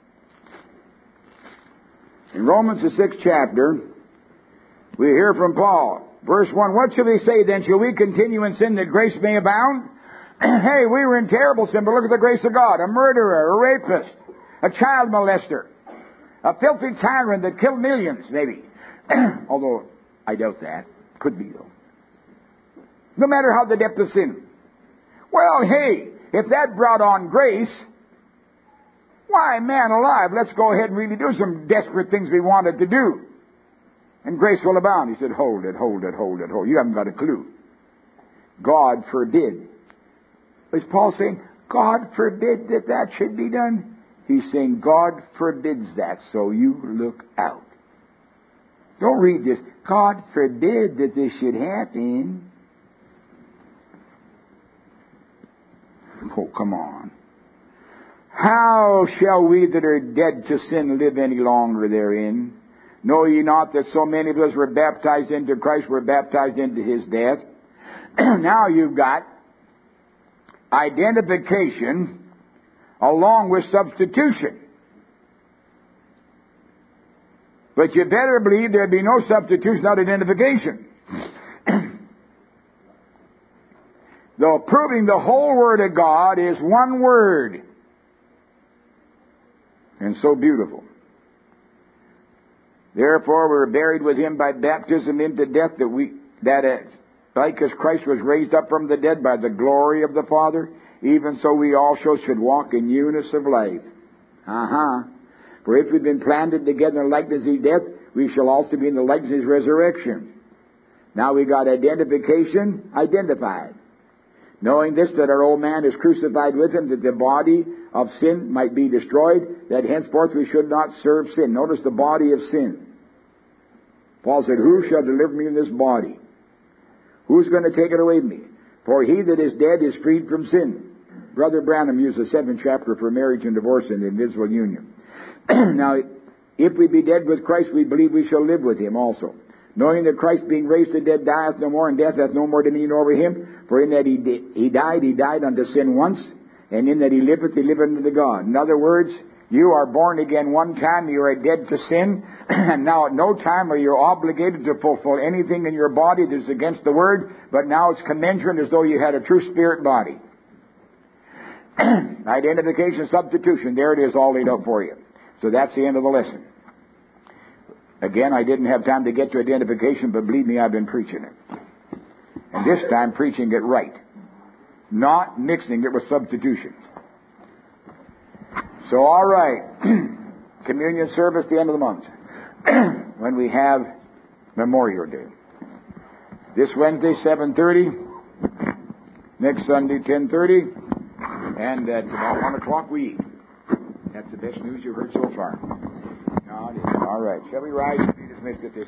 In Romans, the 6th chapter, we hear from Paul. Verse 1, what shall we say then? Shall we continue in sin that grace may abound? Hey, we were in terrible sin, but look at the grace of God. A murderer, a rapist, a child molester, a filthy tyrant that killed millions, maybe. Although, I doubt that. Could be, though. No matter how the depth of sin. Well, hey, if that brought on grace, why, man alive, let's go ahead and really do some desperate things we wanted to do. And grace will abound. He said, hold it. You haven't got a clue. God forbid. Is Paul saying, God forbid that should be done? He's saying, God forbids that, so you look out. Don't read this. God forbid that this should happen. Oh, come on. How shall we that are dead to sin live any longer therein? Know ye not that so many of us were baptized into Christ, were baptized into his death? Now you've got identification along with substitution. But you better believe there'd be no substitution without identification. Though proving the whole Word of God is one word. And so beautiful. Therefore we were buried with him by baptism into death, like as Christ was raised up from the dead by the glory of the Father, even so we also should walk in newness of life. For if we've been planted together in the likeness of his death, we shall also be in the likeness of his resurrection. Now we got identification, identified. Knowing this, that our old man is crucified with him, that the body of sin might be destroyed, that henceforth we should not serve sin. Notice the body of sin. Paul said, who shall deliver me in this body? Who's going to take it away from me? For he that is dead is freed from sin. Brother Branham used the 7th chapter for marriage and divorce and the invisible union. Now, if we be dead with Christ, we believe we shall live with him also. Knowing that Christ being raised to dead dieth no more, and death hath no more dominion over him. For in that he died unto sin once, and in that he liveth unto God. In other words, you are born again one time, you are dead to sin, and now at no time are you obligated to fulfill anything in your body that is against the Word, but now it's commensurate as though you had a true spirit body. Identification, substitution, there it is all laid out for you. So that's the end of the lesson. Again, I didn't have time to get to identification, but believe me, I've been preaching it. And this time, preaching it right. Not mixing it with substitution. So, all right. Communion service, the end of the month. When we have Memorial Day. This Wednesday, 7:30. Next Sunday, 10:30. And at about 1 o'clock we eat. That's the best news you've heard so far. All right. Shall we rise and be dismissed at this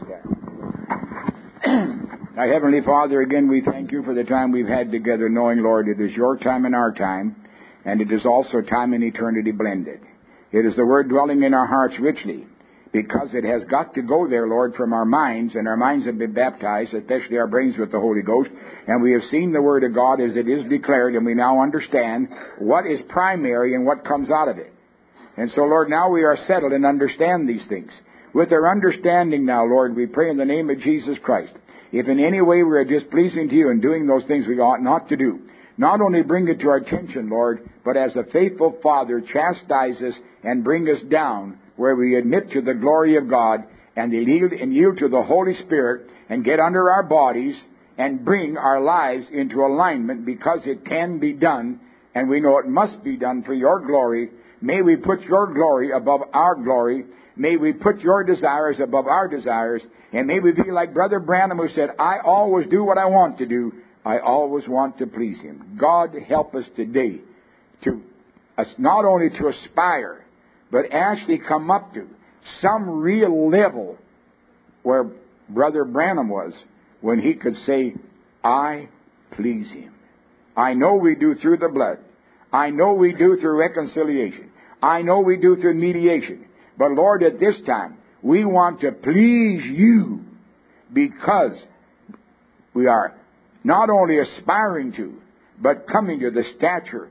time? Our Heavenly Father, again, we thank you for the time we've had together, knowing, Lord, it is your time and our time, and it is also time and eternity blended. It is the Word dwelling in our hearts richly, because it has got to go there, Lord, from our minds, and our minds have been baptized, especially our brains with the Holy Ghost, and we have seen the Word of God as it is declared, and we now understand what is primary and what comes out of it. And so, Lord, now we are settled and understand these things. With our understanding now, Lord, we pray in the name of Jesus Christ, if in any way we are displeasing to you and doing those things we ought not to do, not only bring it to our attention, Lord, but as a faithful Father, chastise us and bring us down where we admit to the glory of God and yield to the Holy Spirit and get under our bodies and bring our lives into alignment, because it can be done and we know it must be done for your glory. May we put your glory above our glory. May we put your desires above our desires. And may we be like Brother Branham, who said, I always do what I want to do. I always want to please him. God help us today to not only to aspire, but actually come up to some real level where Brother Branham was, when he could say, I please him. I know we do through the blood. I know we do through reconciliation. I know we do through mediation. But Lord, at this time, we want to please you, because we are not only aspiring to, but coming to the stature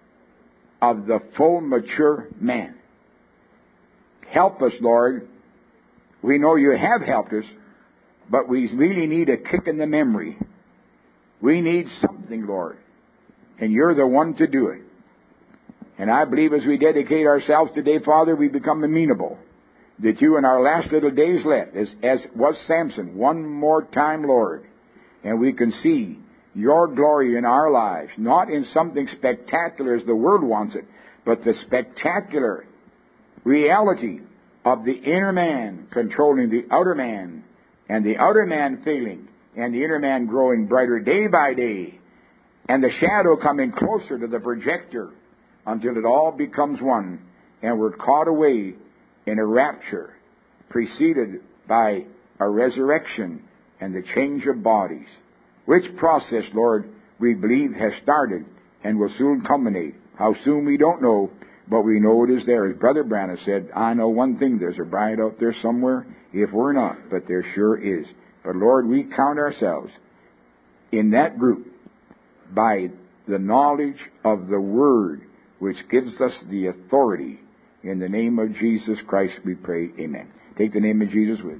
of the full mature man. Help us, Lord. We know you have helped us, but we really need a kick in the memory. We need something, Lord, and you're the one to do it. And I believe as we dedicate ourselves today, Father, we become amenable, that you in our last little days left, as was Samson, one more time, Lord, and we can see your glory in our lives, not in something spectacular as the world wants it, but the spectacular reality of the inner man controlling the outer man, and the outer man failing, and the inner man growing brighter day by day, and the shadow coming closer to the projector until it all becomes one, and we're caught away in a rapture preceded by a resurrection and the change of bodies, which process, Lord, we believe has started and will soon culminate. How soon we don't know, but we know it is there. As Brother Branham said, I know one thing, there's a bride out there somewhere, if we're not, but there sure is. But Lord, we count ourselves in that group by the knowledge of the Word, which gives us the authority. In the name of Jesus Christ we pray, amen. Take the name of Jesus with you.